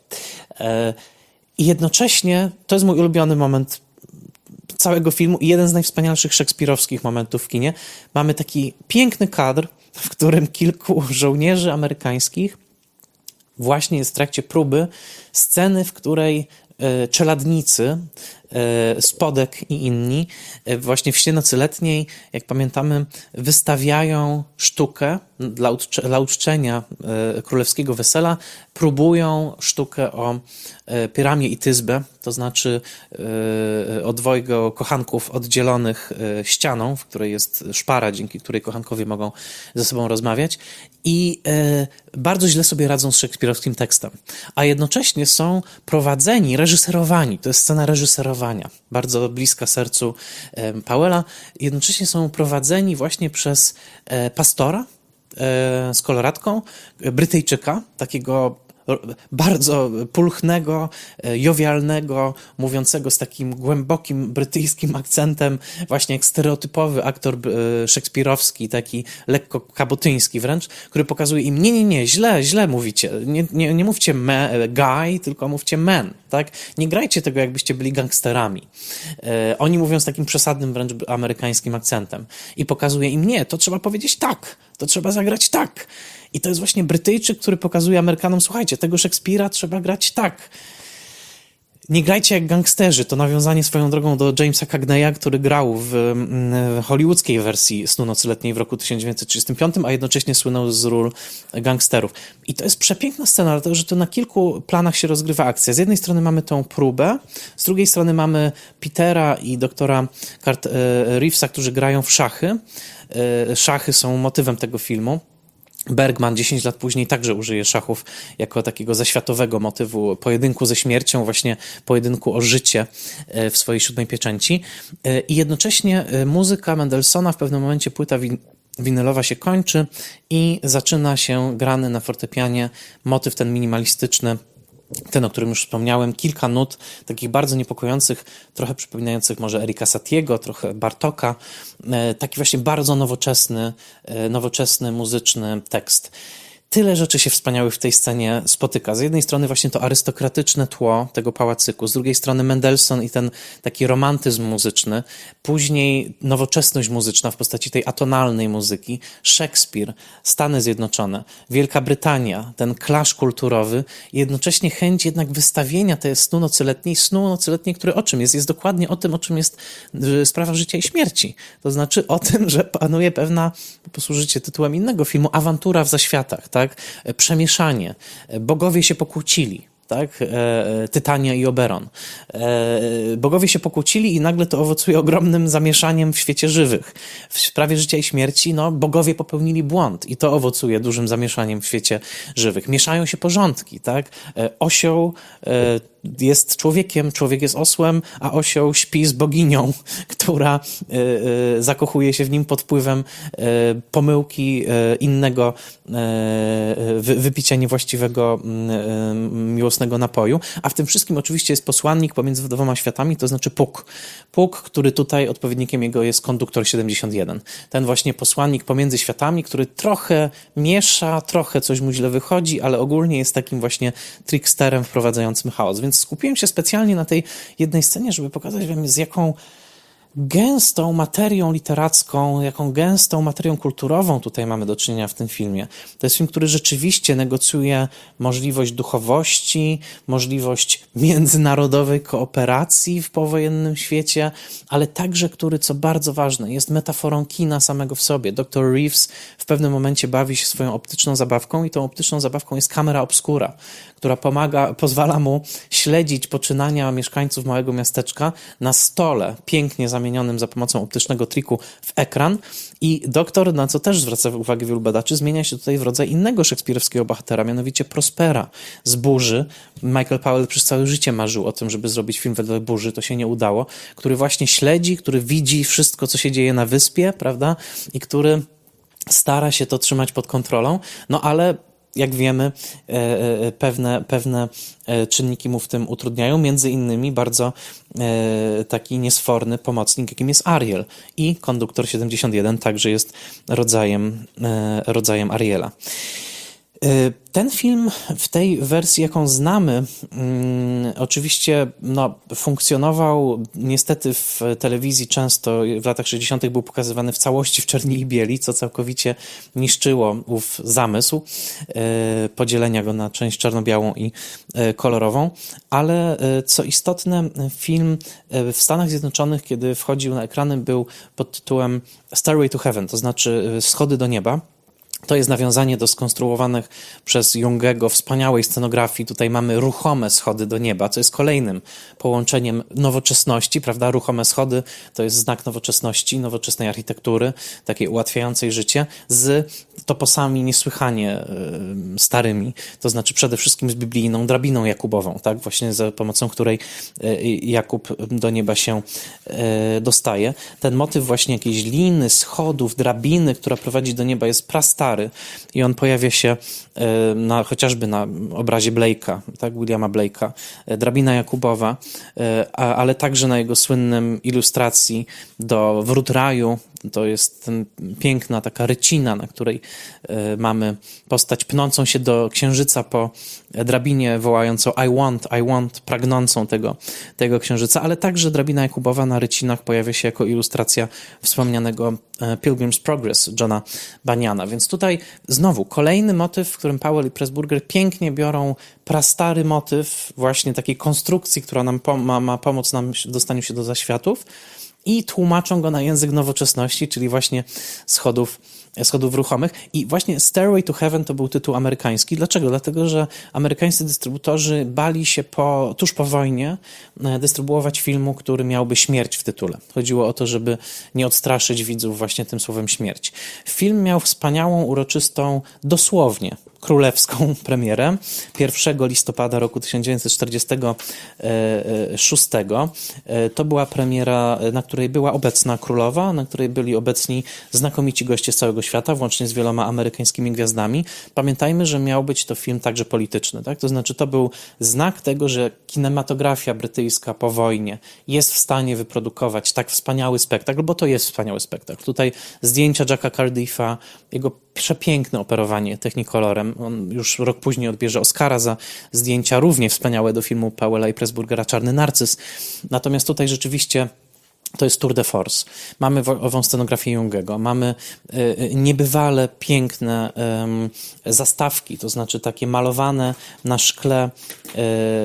I jednocześnie to jest mój ulubiony moment całego filmu i jeden z najwspanialszych szekspirowskich momentów w kinie. Mamy taki piękny kadr, w którym kilku żołnierzy amerykańskich właśnie jest w trakcie próby sceny, w której e, czeladnicy, e, Spodek i inni, e, właśnie w śnie nocy letniej, jak pamiętamy, wystawiają sztukę dla, uczcze, dla uczczenia e, królewskiego wesela, próbują sztukę o e, Pyramie i Tyzbę, to znaczy e, o dwojga kochanków oddzielonych e, ścianą, w której jest szpara, dzięki której kochankowie mogą ze sobą rozmawiać i e, bardzo źle sobie radzą z szekspirowskim tekstem, a jednocześnie są prowadzeni, reżyserowani, to jest scena reżyserowania, bardzo bliska sercu e, Powella, jednocześnie są prowadzeni właśnie przez e, pastora e, z koloratką, Brytyjczyka, takiego bardzo pulchnego, jowialnego, mówiącego z takim głębokim brytyjskim akcentem, właśnie jak stereotypowy aktor szekspirowski, taki lekko kabotyński wręcz, który pokazuje im, nie, nie, nie, źle, źle mówicie, nie, nie, nie mówcie me, guy, tylko mówcie man, tak? Nie grajcie tego, jakbyście byli gangsterami. E, oni mówią z takim przesadnym wręcz amerykańskim akcentem i pokazuje im, nie, to trzeba powiedzieć tak, to trzeba zagrać tak. I to jest właśnie Brytyjczyk, który pokazuje Amerykanom, słuchajcie, tego Szekspira trzeba grać tak. Nie grajcie jak gangsterzy. To nawiązanie swoją drogą do Jamesa Cagneya, który grał w, w hollywoodzkiej wersji Snu nocy letniej w roku tysiąc dziewięćset trzydziestym piątym, a jednocześnie słynął z ról gangsterów. I to jest przepiękna scena, dlatego że to na kilku planach się rozgrywa akcja. Z jednej strony mamy tą próbę, z drugiej strony mamy Petera i doktora Cart- Reevesa, którzy grają w szachy. Szachy są motywem tego filmu. Bergman dziesięć lat później także użyje szachów jako takiego zaświatowego motywu pojedynku ze śmiercią, właśnie pojedynku o życie w swojej Siódmej Pieczęci. I jednocześnie muzyka Mendelssohna, w pewnym momencie płyta win- winylowa się kończy i zaczyna się grany na fortepianie motyw ten minimalistyczny, ten, o którym już wspomniałem, kilka nut, takich bardzo niepokojących, trochę przypominających może Erika Satiego, trochę Bartoka, taki właśnie bardzo nowoczesny, nowoczesny muzyczny tekst. Tyle rzeczy się wspaniałych w tej scenie spotyka. Z jednej strony właśnie to arystokratyczne tło tego pałacyku, z drugiej strony Mendelssohn i ten taki romantyzm muzyczny, później nowoczesność muzyczna w postaci tej atonalnej muzyki, Szekspir, Stany Zjednoczone, Wielka Brytania, ten klasz kulturowy i jednocześnie chęć jednak wystawienia tej Snu nocy letniej, Snu nocy letniej, który o czym jest? Jest dokładnie o tym, o czym jest sprawa życia i śmierci. To znaczy o tym, że panuje pewna, posłużycie tytułem innego filmu, awantura w zaświatach, tak? Przemieszanie. Bogowie się pokłócili, tak? Tytania i Oberon. Bogowie się pokłócili i nagle to owocuje ogromnym zamieszaniem w świecie żywych. W sprawie życia i śmierci, no, bogowie popełnili błąd i to owocuje dużym zamieszaniem w świecie żywych. Mieszają się porządki, tak? Osioł jest człowiekiem, człowiek jest osłem, a osioł śpi z boginią, która zakochuje się w nim pod wpływem pomyłki innego wypicia niewłaściwego miłosnego napoju. A w tym wszystkim oczywiście jest posłannik pomiędzy dwoma światami, to znaczy Puk. Puk, który tutaj odpowiednikiem jego jest konduktor siedemdziesiąt jeden. Ten właśnie posłannik pomiędzy światami, który trochę miesza, trochę coś mu źle wychodzi, ale ogólnie jest takim właśnie tricksterem wprowadzającym chaos. Więc skupiłem się specjalnie na tej jednej scenie, żeby pokazać wam, z jaką gęstą materią literacką, jaką gęstą materią kulturową tutaj mamy do czynienia w tym filmie. To jest film, który rzeczywiście negocjuje możliwość duchowości, możliwość międzynarodowej kooperacji w powojennym świecie, ale także, który, co bardzo ważne, jest metaforą kina samego w sobie. doktor Reeves w pewnym momencie bawi się swoją optyczną zabawką i tą optyczną zabawką jest kamera obscura, która pomaga, pozwala mu śledzić poczynania mieszkańców małego miasteczka na stole, pięknie zamienionym za pomocą optycznego triku w ekran. I doktor, na co też zwraca uwagę wielu badaczy, zmienia się tutaj w rodzaj innego szekspirowskiego bohatera, mianowicie Prospera z Burzy. Michael Powell przez całe życie marzył o tym, żeby zrobić film wedle Burzy, to się nie udało, który właśnie śledzi, który widzi wszystko, co się dzieje na wyspie, prawda? I który stara się to trzymać pod kontrolą, no ale jak wiemy, pewne, pewne czynniki mu w tym utrudniają, między innymi bardzo taki niesforny pomocnik, jakim jest Ariel. I konduktor siedemdziesiąt jeden także jest rodzajem, rodzajem Ariela. Ten film w tej wersji, jaką znamy, um, oczywiście no, funkcjonował niestety w telewizji często, w latach sześćdziesiątych był pokazywany w całości w czerni i bieli, co całkowicie niszczyło ów zamysł e, podzielenia go na część czarno-białą i e, kolorową, ale e, co istotne, film e, w Stanach Zjednoczonych, kiedy wchodził na ekrany, był pod tytułem Stairway to Heaven, to znaczy e, Schody do nieba. To jest nawiązanie do skonstruowanych przez Jungego wspaniałej scenografii. Tutaj mamy ruchome schody do nieba, co jest kolejnym połączeniem nowoczesności, prawda? Ruchome schody to jest znak nowoczesności, nowoczesnej architektury, takiej ułatwiającej życie, z toposami niesłychanie y, starymi, to znaczy przede wszystkim z biblijną drabiną jakubową, tak? Właśnie za pomocą której y, Jakub do nieba się y, dostaje. Ten motyw właśnie jakiejś liny, schodów, drabiny, która prowadzi do nieba, jest prastary i on pojawia się y, na, chociażby na obrazie Blake'a, tak? Williama Blake'a, y, drabina jakubowa, y, a, ale także na jego słynnym ilustracji do Wrót raju. To jest ten piękna taka rycina, na której y, mamy postać pnącą się do księżyca po drabinie, wołającą I want, I want, pragnącą tego, tego księżyca, ale także drabina jakubowa na rycinach pojawia się jako ilustracja wspomnianego Pilgrim's Progress Johna Baniana. Więc tutaj znowu kolejny motyw, w którym Powell i Pressburger pięknie biorą prastary motyw właśnie takiej konstrukcji, która nam pom- ma, ma pomóc nam w dostaniu się do zaświatów, i tłumaczą go na język nowoczesności, czyli właśnie schodów, schodów ruchomych. I właśnie Stairway to Heaven to był tytuł amerykański. Dlaczego? Dlatego, że amerykańscy dystrybutorzy bali się po, tuż po wojnie dystrybuować filmu, który miałby śmierć w tytule. Chodziło o to, żeby nie odstraszyć widzów właśnie tym słowem śmierć. Film miał wspaniałą, uroczystą, dosłownie królewską premierę pierwszego listopada roku tysiąc dziewięćset czterdziestego szóstego. To była premiera, na której była obecna królowa, na której byli obecni znakomici goście z całego świata, włącznie z wieloma amerykańskimi gwiazdami. Pamiętajmy, że miał być to film także polityczny, tak? To znaczy to był znak tego, że kinematografia brytyjska po wojnie jest w stanie wyprodukować tak wspaniały spektakl, bo to jest wspaniały spektakl. Tutaj zdjęcia Jacka Cardiffa, jego przepiękne operowanie technikolorem. On już rok później odbierze Oscara za zdjęcia równie wspaniałe do filmu Powella i Pressburgera Czarny Narcyz. Natomiast tutaj rzeczywiście to jest tour de force. Mamy ową scenografię Jungego, mamy y, niebywale piękne y, zastawki, to znaczy takie malowane na szkle y,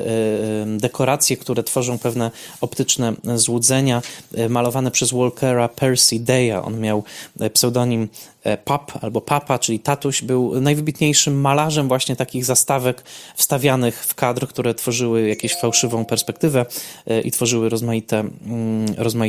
y, dekoracje, które tworzą pewne optyczne złudzenia, y, malowane przez Walkera Percy Daya. On miał pseudonim Pap albo Papa, czyli tatuś, był najwybitniejszym malarzem właśnie takich zastawek wstawianych w kadr, które tworzyły jakąś fałszywą perspektywę i tworzyły rozmaite, rozmaite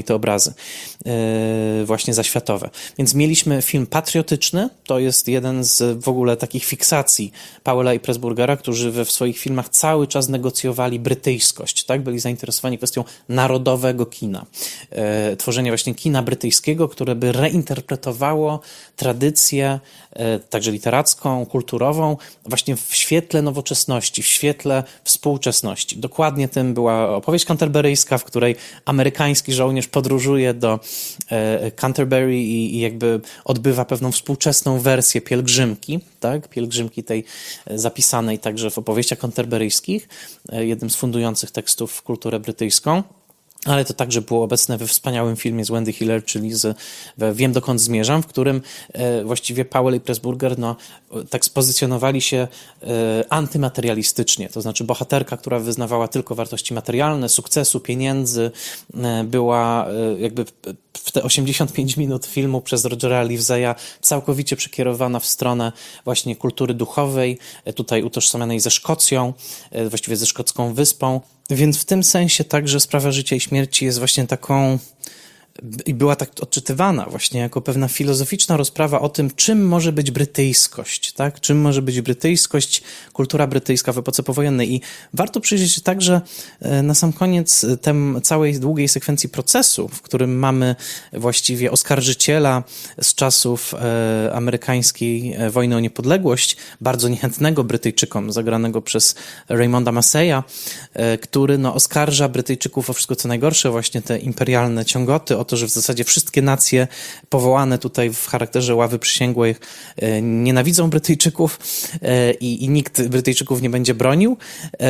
niesamowite obrazy właśnie zaświatowe. Więc mieliśmy film patriotyczny, to jest jeden z w ogóle takich fiksacji Powella i Pressburgera, którzy we w swoich filmach cały czas negocjowali brytyjskość, tak? Byli zainteresowani kwestią narodowego kina. E, tworzenia właśnie kina brytyjskiego, które by reinterpretowało tradycję, e, także literacką, kulturową, właśnie w świetle nowoczesności, w świetle współczesności. Dokładnie tym była opowieść canterburyjska, w której amerykański żołnierz podróżuje do e, Canterbury i, i jakby odbywa pewną współczesną wersję pielgrzymki, tak? Pielgrzymki tej zapisanej także w opowieściach canterburyjskich, jednym z fundujących tekstów w kulturę brytyjską. Ale to także było obecne we wspaniałym filmie z Wendy Hiller, czyli z Wiem, dokąd zmierzam, w którym e, właściwie Powell i Pressburger no, tak spozycjonowali się e, antymaterialistycznie. To znaczy bohaterka, która wyznawała tylko wartości materialne, sukcesu, pieniędzy, e, była e, jakby w te osiemdziesiąt pięć minut filmu przez Rogera Liveseya całkowicie przekierowana w stronę właśnie kultury duchowej, e, tutaj utożsamianej ze Szkocją, e, właściwie ze szkocką wyspą. Więc w tym sensie także Sprawa życia i śmierci jest właśnie taką, i była tak odczytywana właśnie jako pewna filozoficzna rozprawa o tym, czym może być brytyjskość, tak? Czym może być brytyjskość, kultura brytyjska w epoce powojennej. I warto przyjrzeć się także na sam koniec tem całej długiej sekwencji procesu, w którym mamy właściwie oskarżyciela z czasów e, amerykańskiej wojny o niepodległość, bardzo niechętnego Brytyjczykom, zagranego przez Raymonda Masseya, e, który no, oskarża Brytyjczyków o wszystko co najgorsze, właśnie te imperialne ciągoty, o to, że w zasadzie wszystkie nacje powołane tutaj w charakterze ławy przysięgłej e, nienawidzą Brytyjczyków e, i, i nikt Brytyjczyków nie będzie bronił. E,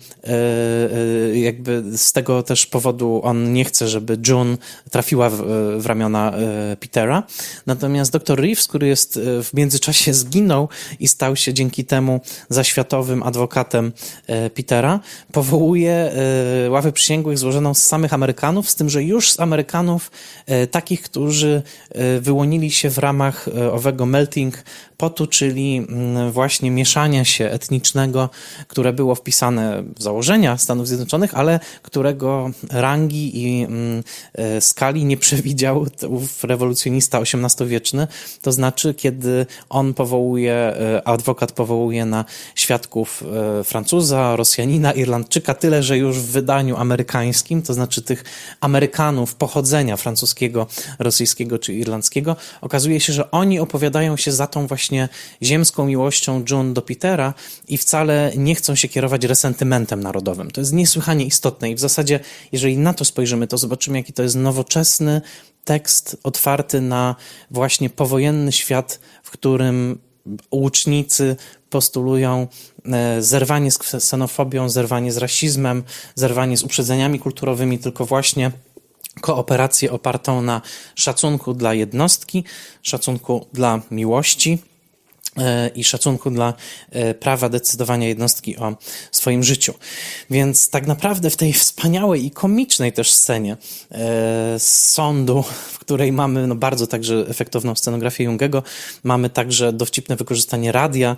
e, jakby z tego też powodu on nie chce, żeby June trafiła w, w ramiona e, Petera. Natomiast doktor Reeves, który jest w międzyczasie zginął i stał się dzięki temu zaświatowym adwokatem e, Petera, powołuje e, ławę przysięgłych złożoną z samych Amerykanów, z tym, że już z Amerykanów takich, którzy wyłonili się w ramach owego melting potu, czyli właśnie mieszania się etnicznego, które było wpisane w założenia Stanów Zjednoczonych, ale którego rangi i skali nie przewidział ów rewolucjonista osiemnastowieczny. To znaczy, kiedy on powołuje, adwokat powołuje na świadków Francuza, Rosjanina, Irlandczyka, tyle, że już w wydaniu amerykańskim, to znaczy tych Amerykanów pochodzenia francuskiego, rosyjskiego czy irlandzkiego, okazuje się, że oni opowiadają się za tą właśnie ziemską miłością June do Petera i wcale nie chcą się kierować resentymentem narodowym. To jest niesłychanie istotne i w zasadzie, jeżeli na to spojrzymy, to zobaczymy, jaki to jest nowoczesny tekst otwarty na właśnie powojenny świat, w którym łucznicy postulują zerwanie z ksenofobią, zerwanie z rasizmem, zerwanie z uprzedzeniami kulturowymi, tylko właśnie kooperację opartą na szacunku dla jednostki, szacunku dla miłości i szacunku dla prawa decydowania jednostki o swoim życiu. Więc tak naprawdę w tej wspaniałej i komicznej też scenie z sądu, w której mamy no bardzo także efektowną scenografię Jungego, mamy także dowcipne wykorzystanie radia,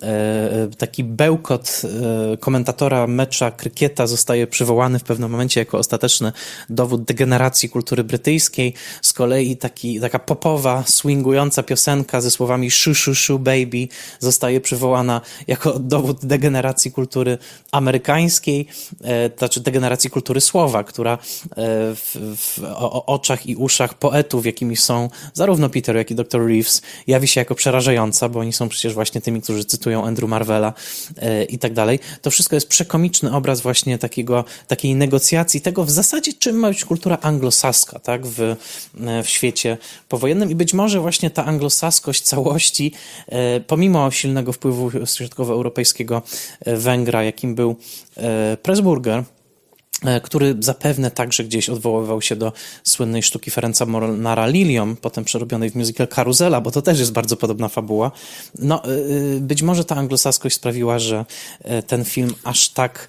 taki bełkot komentatora mecza krykieta zostaje przywołany w pewnym momencie jako ostateczny dowód degeneracji kultury brytyjskiej. Z kolei taki, taka popowa, swingująca piosenka ze słowami shu, shu, shu, baby zostaje przywołana jako dowód degeneracji kultury amerykańskiej, e, to znaczy degeneracji kultury słowa, która e, w, w o, oczach i uszach poetów, jakimi są zarówno Peter, jak i doktor Reeves, jawi się jako przerażająca, bo oni są przecież właśnie tymi, którzy cytują Andrew Marvella e, i tak dalej. To wszystko jest przekomiczny obraz właśnie takiego, takiej negocjacji tego w zasadzie, czym ma być kultura anglosaska, tak, w, w świecie powojennym i być może właśnie ta anglosaskość całości e, pomimo silnego wpływu środkowoeuropejskiego Węgra, jakim był Pressburger, który zapewne także gdzieś odwoływał się do słynnej sztuki Ferenca Molnara Lilium, potem przerobionej w musical Karuzela, bo to też jest bardzo podobna fabuła. No, być może ta anglosaskość sprawiła, że ten film aż tak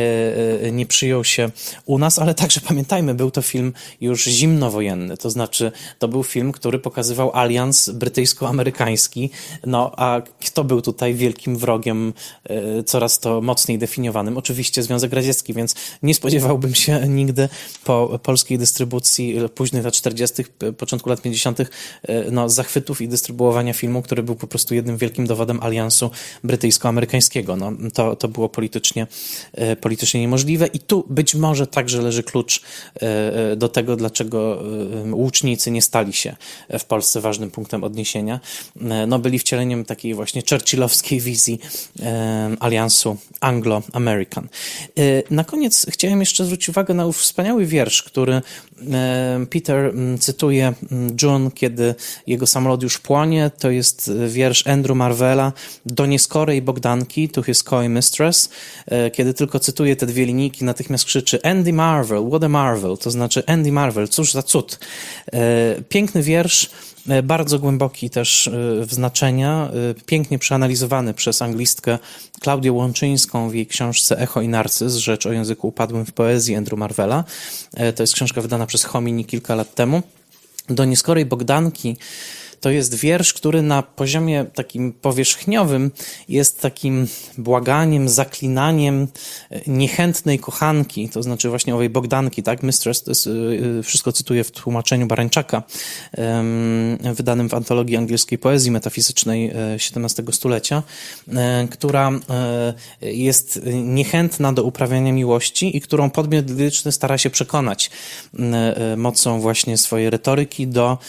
nie przyjął się u nas, ale także pamiętajmy, był to film już zimnowojenny, to znaczy to był film, który pokazywał alians brytyjsko-amerykański, no a kto był tutaj wielkim wrogiem coraz to mocniej definiowanym? Oczywiście Związek Radziecki, więc nie spodziewajmy spodziewałbym się nigdy po polskiej dystrybucji późnych lat czterdziestych, początku lat pięćdziesiątych, no, zachwytów i dystrybuowania filmu, który był po prostu jednym wielkim dowodem aliansu brytyjsko-amerykańskiego. No, to, to było politycznie, politycznie niemożliwe i tu być może także leży klucz do tego, dlaczego łucznicy nie stali się w Polsce ważnym punktem odniesienia. No, byli wcieleniem takiej właśnie churchillowskiej wizji aliansu Anglo-American. Na koniec chciałem jeszcze zwrócić uwagę na ów wspaniały wiersz, który Peter cytuje June, kiedy jego samolot już płonie. To jest wiersz Andrew Marvella do nieskorej Bogdanki, to his coy mistress. Kiedy tylko cytuje te dwie linijki, natychmiast krzyczy Andy Marvel, what a marvel, to znaczy Andy Marvel, cóż za cud. Piękny wiersz, bardzo głęboki też w znaczenia, pięknie przeanalizowany przez anglistkę Klaudię Łączyńską w jej książce Echo i Narcyz, rzecz o języku upadłym w poezji Andrew Marvella. To jest książka wydana przez Homini kilka lat temu. Do nieskorej Bogdanki to jest wiersz, który na poziomie takim powierzchniowym jest takim błaganiem, zaklinaniem niechętnej kochanki, to znaczy właśnie owej Bogdanki, tak? Mistress, to jest, wszystko cytuję w tłumaczeniu Barańczaka, wydanym w antologii angielskiej poezji metafizycznej siedemnastego stulecia, która jest niechętna do uprawiania miłości i którą podmiot liryczny stara się przekonać mocą właśnie swojej retoryki do,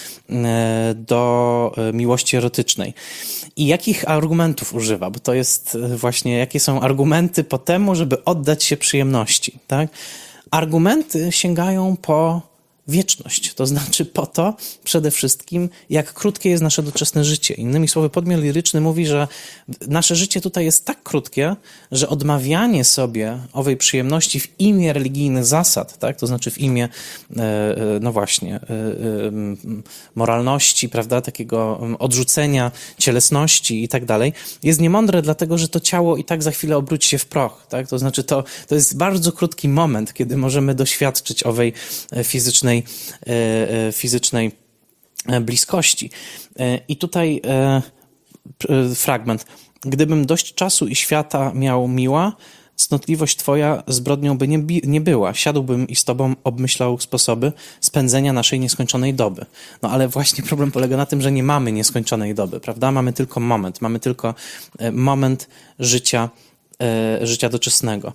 do miłości erotycznej. I jakich argumentów używa? Bo to jest właśnie, jakie są argumenty po temu, żeby oddać się przyjemności, tak? Argumenty sięgają po wieczność, to znaczy po to przede wszystkim, jak krótkie jest nasze doczesne życie. Innymi słowy, podmiot liryczny mówi, że nasze życie tutaj jest tak krótkie, że odmawianie sobie owej przyjemności w imię religijnych zasad, tak, to znaczy w imię, no właśnie, moralności, prawda, takiego odrzucenia cielesności i tak dalej, jest niemądre, dlatego że to ciało i tak za chwilę obróci się w proch, tak, to znaczy to, to jest bardzo krótki moment, kiedy możemy doświadczyć owej fizycznej fizycznej bliskości. I tutaj fragment. Gdybym dość czasu i świata miał miła, cnotliwość twoja zbrodnią by nie, nie była. Siadłbym i z tobą obmyślał sposoby spędzenia naszej nieskończonej doby. No ale właśnie problem polega na tym, że nie mamy nieskończonej doby, prawda? Mamy tylko moment. Mamy tylko moment życia, życia doczesnego.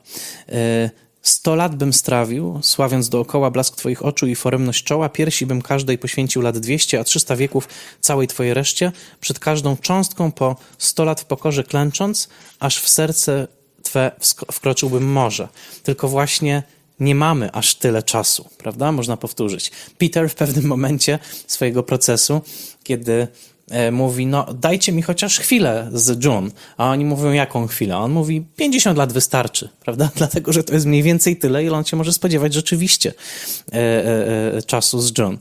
Sto lat bym strawił, sławiąc dookoła blask twoich oczu i foremność czoła, piersi bym każdej poświęcił lat dwieście, a trzysta wieków całej twojej reszcie, przed każdą cząstką po sto lat w pokorze klęcząc, aż w serce twe wkroczyłbym morze. Tylko właśnie nie mamy aż tyle czasu, prawda? Można powtórzyć. Peter w pewnym momencie swojego procesu, kiedy mówi, no dajcie mi chociaż chwilę z June, a oni mówią, jaką chwilę? A on mówi, pięćdziesiąt lat wystarczy, prawda? Dlatego, że to jest mniej więcej tyle, ile on się może spodziewać rzeczywiście e, e, czasu z June.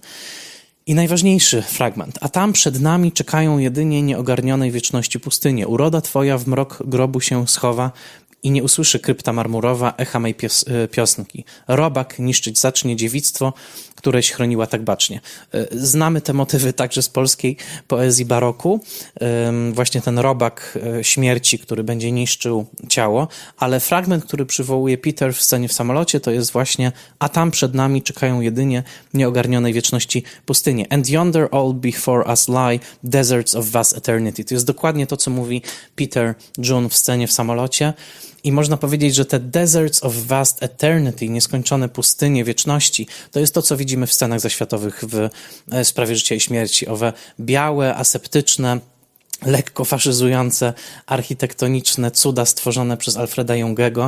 I najważniejszy fragment. A tam przed nami czekają jedynie nieogarnionej wieczności pustynie. Uroda twoja w mrok grobu się schowa i nie usłyszy krypta marmurowa echa mej pios piosenki. Robak niszczyć zacznie dziewictwo, któreś chroniła tak bacznie. Znamy te motywy także z polskiej poezji baroku. Właśnie ten robak śmierci, który będzie niszczył ciało, ale fragment, który przywołuje Peter w scenie w samolocie, to jest właśnie a tam przed nami czekają jedynie nieogarnionej wieczności pustynie. And yonder all before us lie deserts of vast eternity. To jest dokładnie to, co mówi Peter June w scenie w samolocie. I można powiedzieć, że te deserts of vast eternity, nieskończone pustynie wieczności, to jest to, co widzimy w scenach zaświatowych w Sprawie życia i śmierci. Owe białe, aseptyczne, lekko faszyzujące, architektoniczne cuda stworzone przez Alfreda Youngego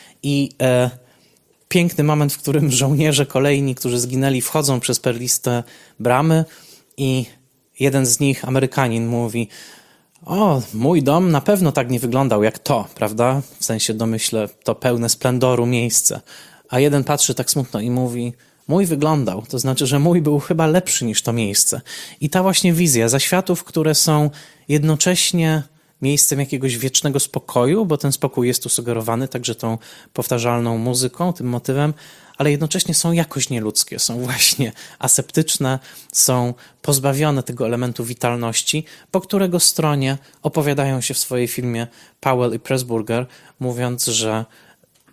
i e, piękny moment, w którym żołnierze kolejni, którzy zginęli, wchodzą przez perliste bramy i jeden z nich, Amerykanin, mówi: o, mój dom na pewno tak nie wyglądał jak to, prawda? W sensie domyślę, to pełne splendoru miejsce. A jeden patrzy tak smutno i mówi: mój wyglądał, to znaczy, że mój był chyba lepszy niż to miejsce. I ta właśnie wizja zaświatów, które są jednocześnie miejscem jakiegoś wiecznego spokoju, bo ten spokój jest tu sugerowany także tą powtarzalną muzyką, tym motywem, ale jednocześnie są jakoś nieludzkie, są właśnie aseptyczne, są pozbawione tego elementu witalności, po którego stronie opowiadają się w swojej filmie Powell i Pressburger, mówiąc, że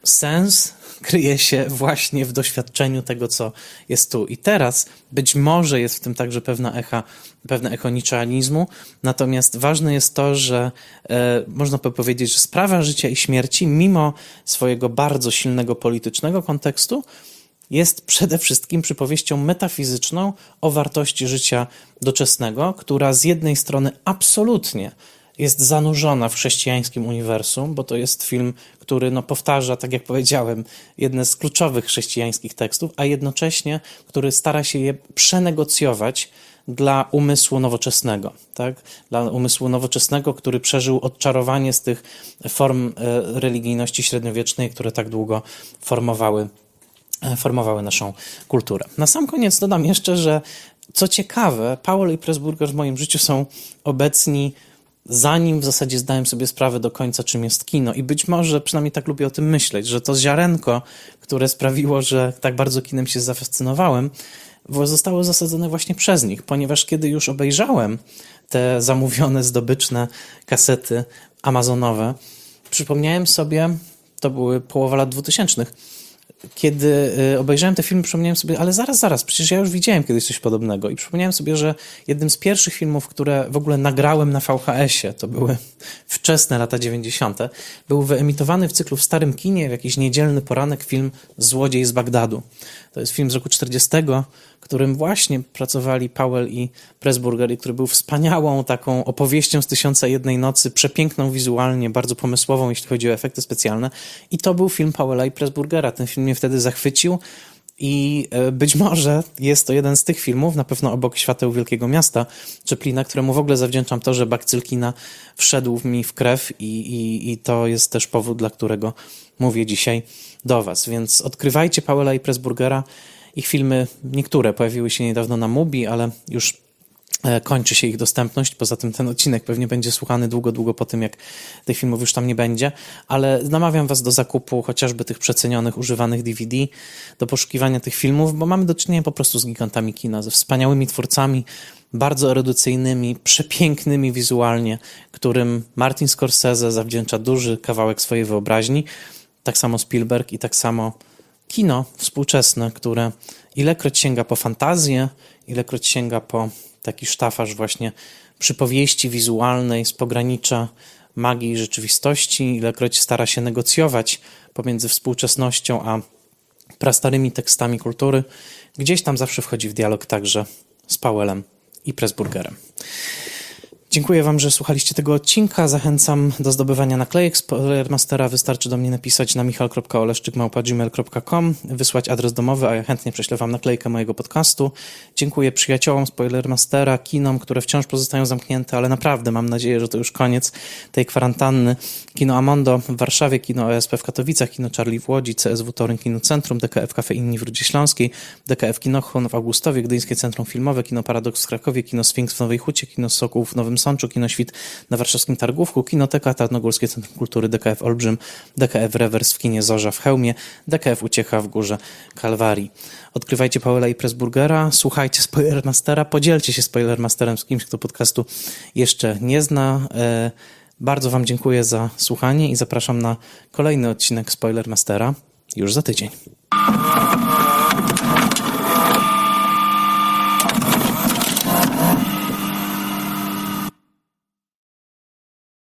sens kryje się właśnie w doświadczeniu tego, co jest tu i teraz. Być może jest w tym także pewna echa, pewne echo niczeanizmu, natomiast ważne jest to, że e, można by powiedzieć, że sprawa życia i śmierci, mimo swojego bardzo silnego politycznego kontekstu, jest przede wszystkim przypowieścią metafizyczną o wartości życia doczesnego, która z jednej strony absolutnie jest zanurzona w chrześcijańskim uniwersum, bo to jest film, który no, powtarza, tak jak powiedziałem, jedne z kluczowych chrześcijańskich tekstów, a jednocześnie, który stara się je przenegocjować dla umysłu nowoczesnego, tak? Dla umysłu nowoczesnego, który przeżył odczarowanie z tych form religijności średniowiecznej, które tak długo formowały, formowały naszą kulturę. Na sam koniec dodam jeszcze, że co ciekawe, Powell i Pressburger w moim życiu są obecni zanim w zasadzie zdałem sobie sprawę do końca, czym jest kino. I być może, przynajmniej tak lubię o tym myśleć, że to ziarenko, które sprawiło, że tak bardzo kinem się zafascynowałem, zostało zasadzone właśnie przez nich, ponieważ kiedy już obejrzałem te zamówione, zdobyczne kasety amazonowe, przypomniałem sobie, to były połowa lat dwutysięcznych, kiedy obejrzałem te filmy, przypomniałem sobie, ale zaraz, zaraz, przecież ja już widziałem kiedyś coś podobnego i przypomniałem sobie, że jednym z pierwszych filmów, które w ogóle nagrałem na V H S-ie, to były wczesne lata dziewięćdziesiąte, był wyemitowany w cyklu w starym kinie w jakiś niedzielny poranek film Złodziej z Bagdadu. To jest film z roku czterdziestego, którym właśnie pracowali Powell i Pressburger i który był wspaniałą taką opowieścią z Tysiąca jednej nocy, przepiękną wizualnie, bardzo pomysłową, jeśli chodzi o efekty specjalne. I to był film Powella i Pressburgera. Ten film mnie wtedy zachwycił i być może jest to jeden z tych filmów, na pewno obok Świateł Wielkiego Miasta Chaplina, któremu w ogóle zawdzięczam to, że bakcyl kina wszedł mi w krew i, i, i to jest też powód, dla którego mówię dzisiaj do was. Więc odkrywajcie Powella i Pressburgera. Ich filmy, niektóre pojawiły się niedawno na Mubi, ale już kończy się ich dostępność. Poza tym ten odcinek pewnie będzie słuchany długo, długo po tym, jak tych filmów już tam nie będzie, ale namawiam was do zakupu chociażby tych przecenionych, używanych D V D, do poszukiwania tych filmów, bo mamy do czynienia po prostu z gigantami kina, ze wspaniałymi twórcami, bardzo erudycyjnymi, przepięknymi wizualnie, którym Martin Scorsese zawdzięcza duży kawałek swojej wyobraźni, tak samo Spielberg i tak samo kino współczesne, które ilekroć sięga po fantazję, ilekroć sięga po taki sztafaż właśnie przypowieści wizualnej z pogranicza magii i rzeczywistości, ilekroć stara się negocjować pomiędzy współczesnością a prastarymi tekstami kultury, gdzieś tam zawsze wchodzi w dialog także z Powellem i Pressburgerem. Dziękuję wam, że słuchaliście tego odcinka. Zachęcam do zdobywania naklejek Spoilermastera. Wystarczy do mnie napisać na michal kropka oleszczyk małpa gmail kropka com, wysłać adres domowy, a ja chętnie prześlę wam naklejkę mojego podcastu. Dziękuję przyjaciołom Spoilermastera, kinom, które wciąż pozostają zamknięte, ale naprawdę mam nadzieję, że to już koniec tej kwarantanny. Kino Amondo w Warszawie, Kino O S P w Katowicach, Kino Charlie w Łodzi, C S W Toruń Kino Centrum, D K F Cafe Inni w Rudzie Śląskiej, D K F Kinochron w Augustowie, Gdyńskie Centrum Filmowe, Kino Paradoks w Krakowie, Kino Sfinks w Nowej Hucie, Kino Sokół w Nowym Sączu, Kino Świt na warszawskim Targówku, Kinoteka Tarnogórskie Centrum Kultury, D K F Olbrzym, D K F Rewers w kinie Zorza w Chełmie, D K F Uciecha w Górze Kalwarii. Odkrywajcie Powella i Pressburgera, słuchajcie Spoilermastera, podzielcie się Spoilermasterem z kimś, kto podcastu jeszcze nie zna. Bardzo wam dziękuję za słuchanie i zapraszam na kolejny odcinek Spoilermastera już za tydzień.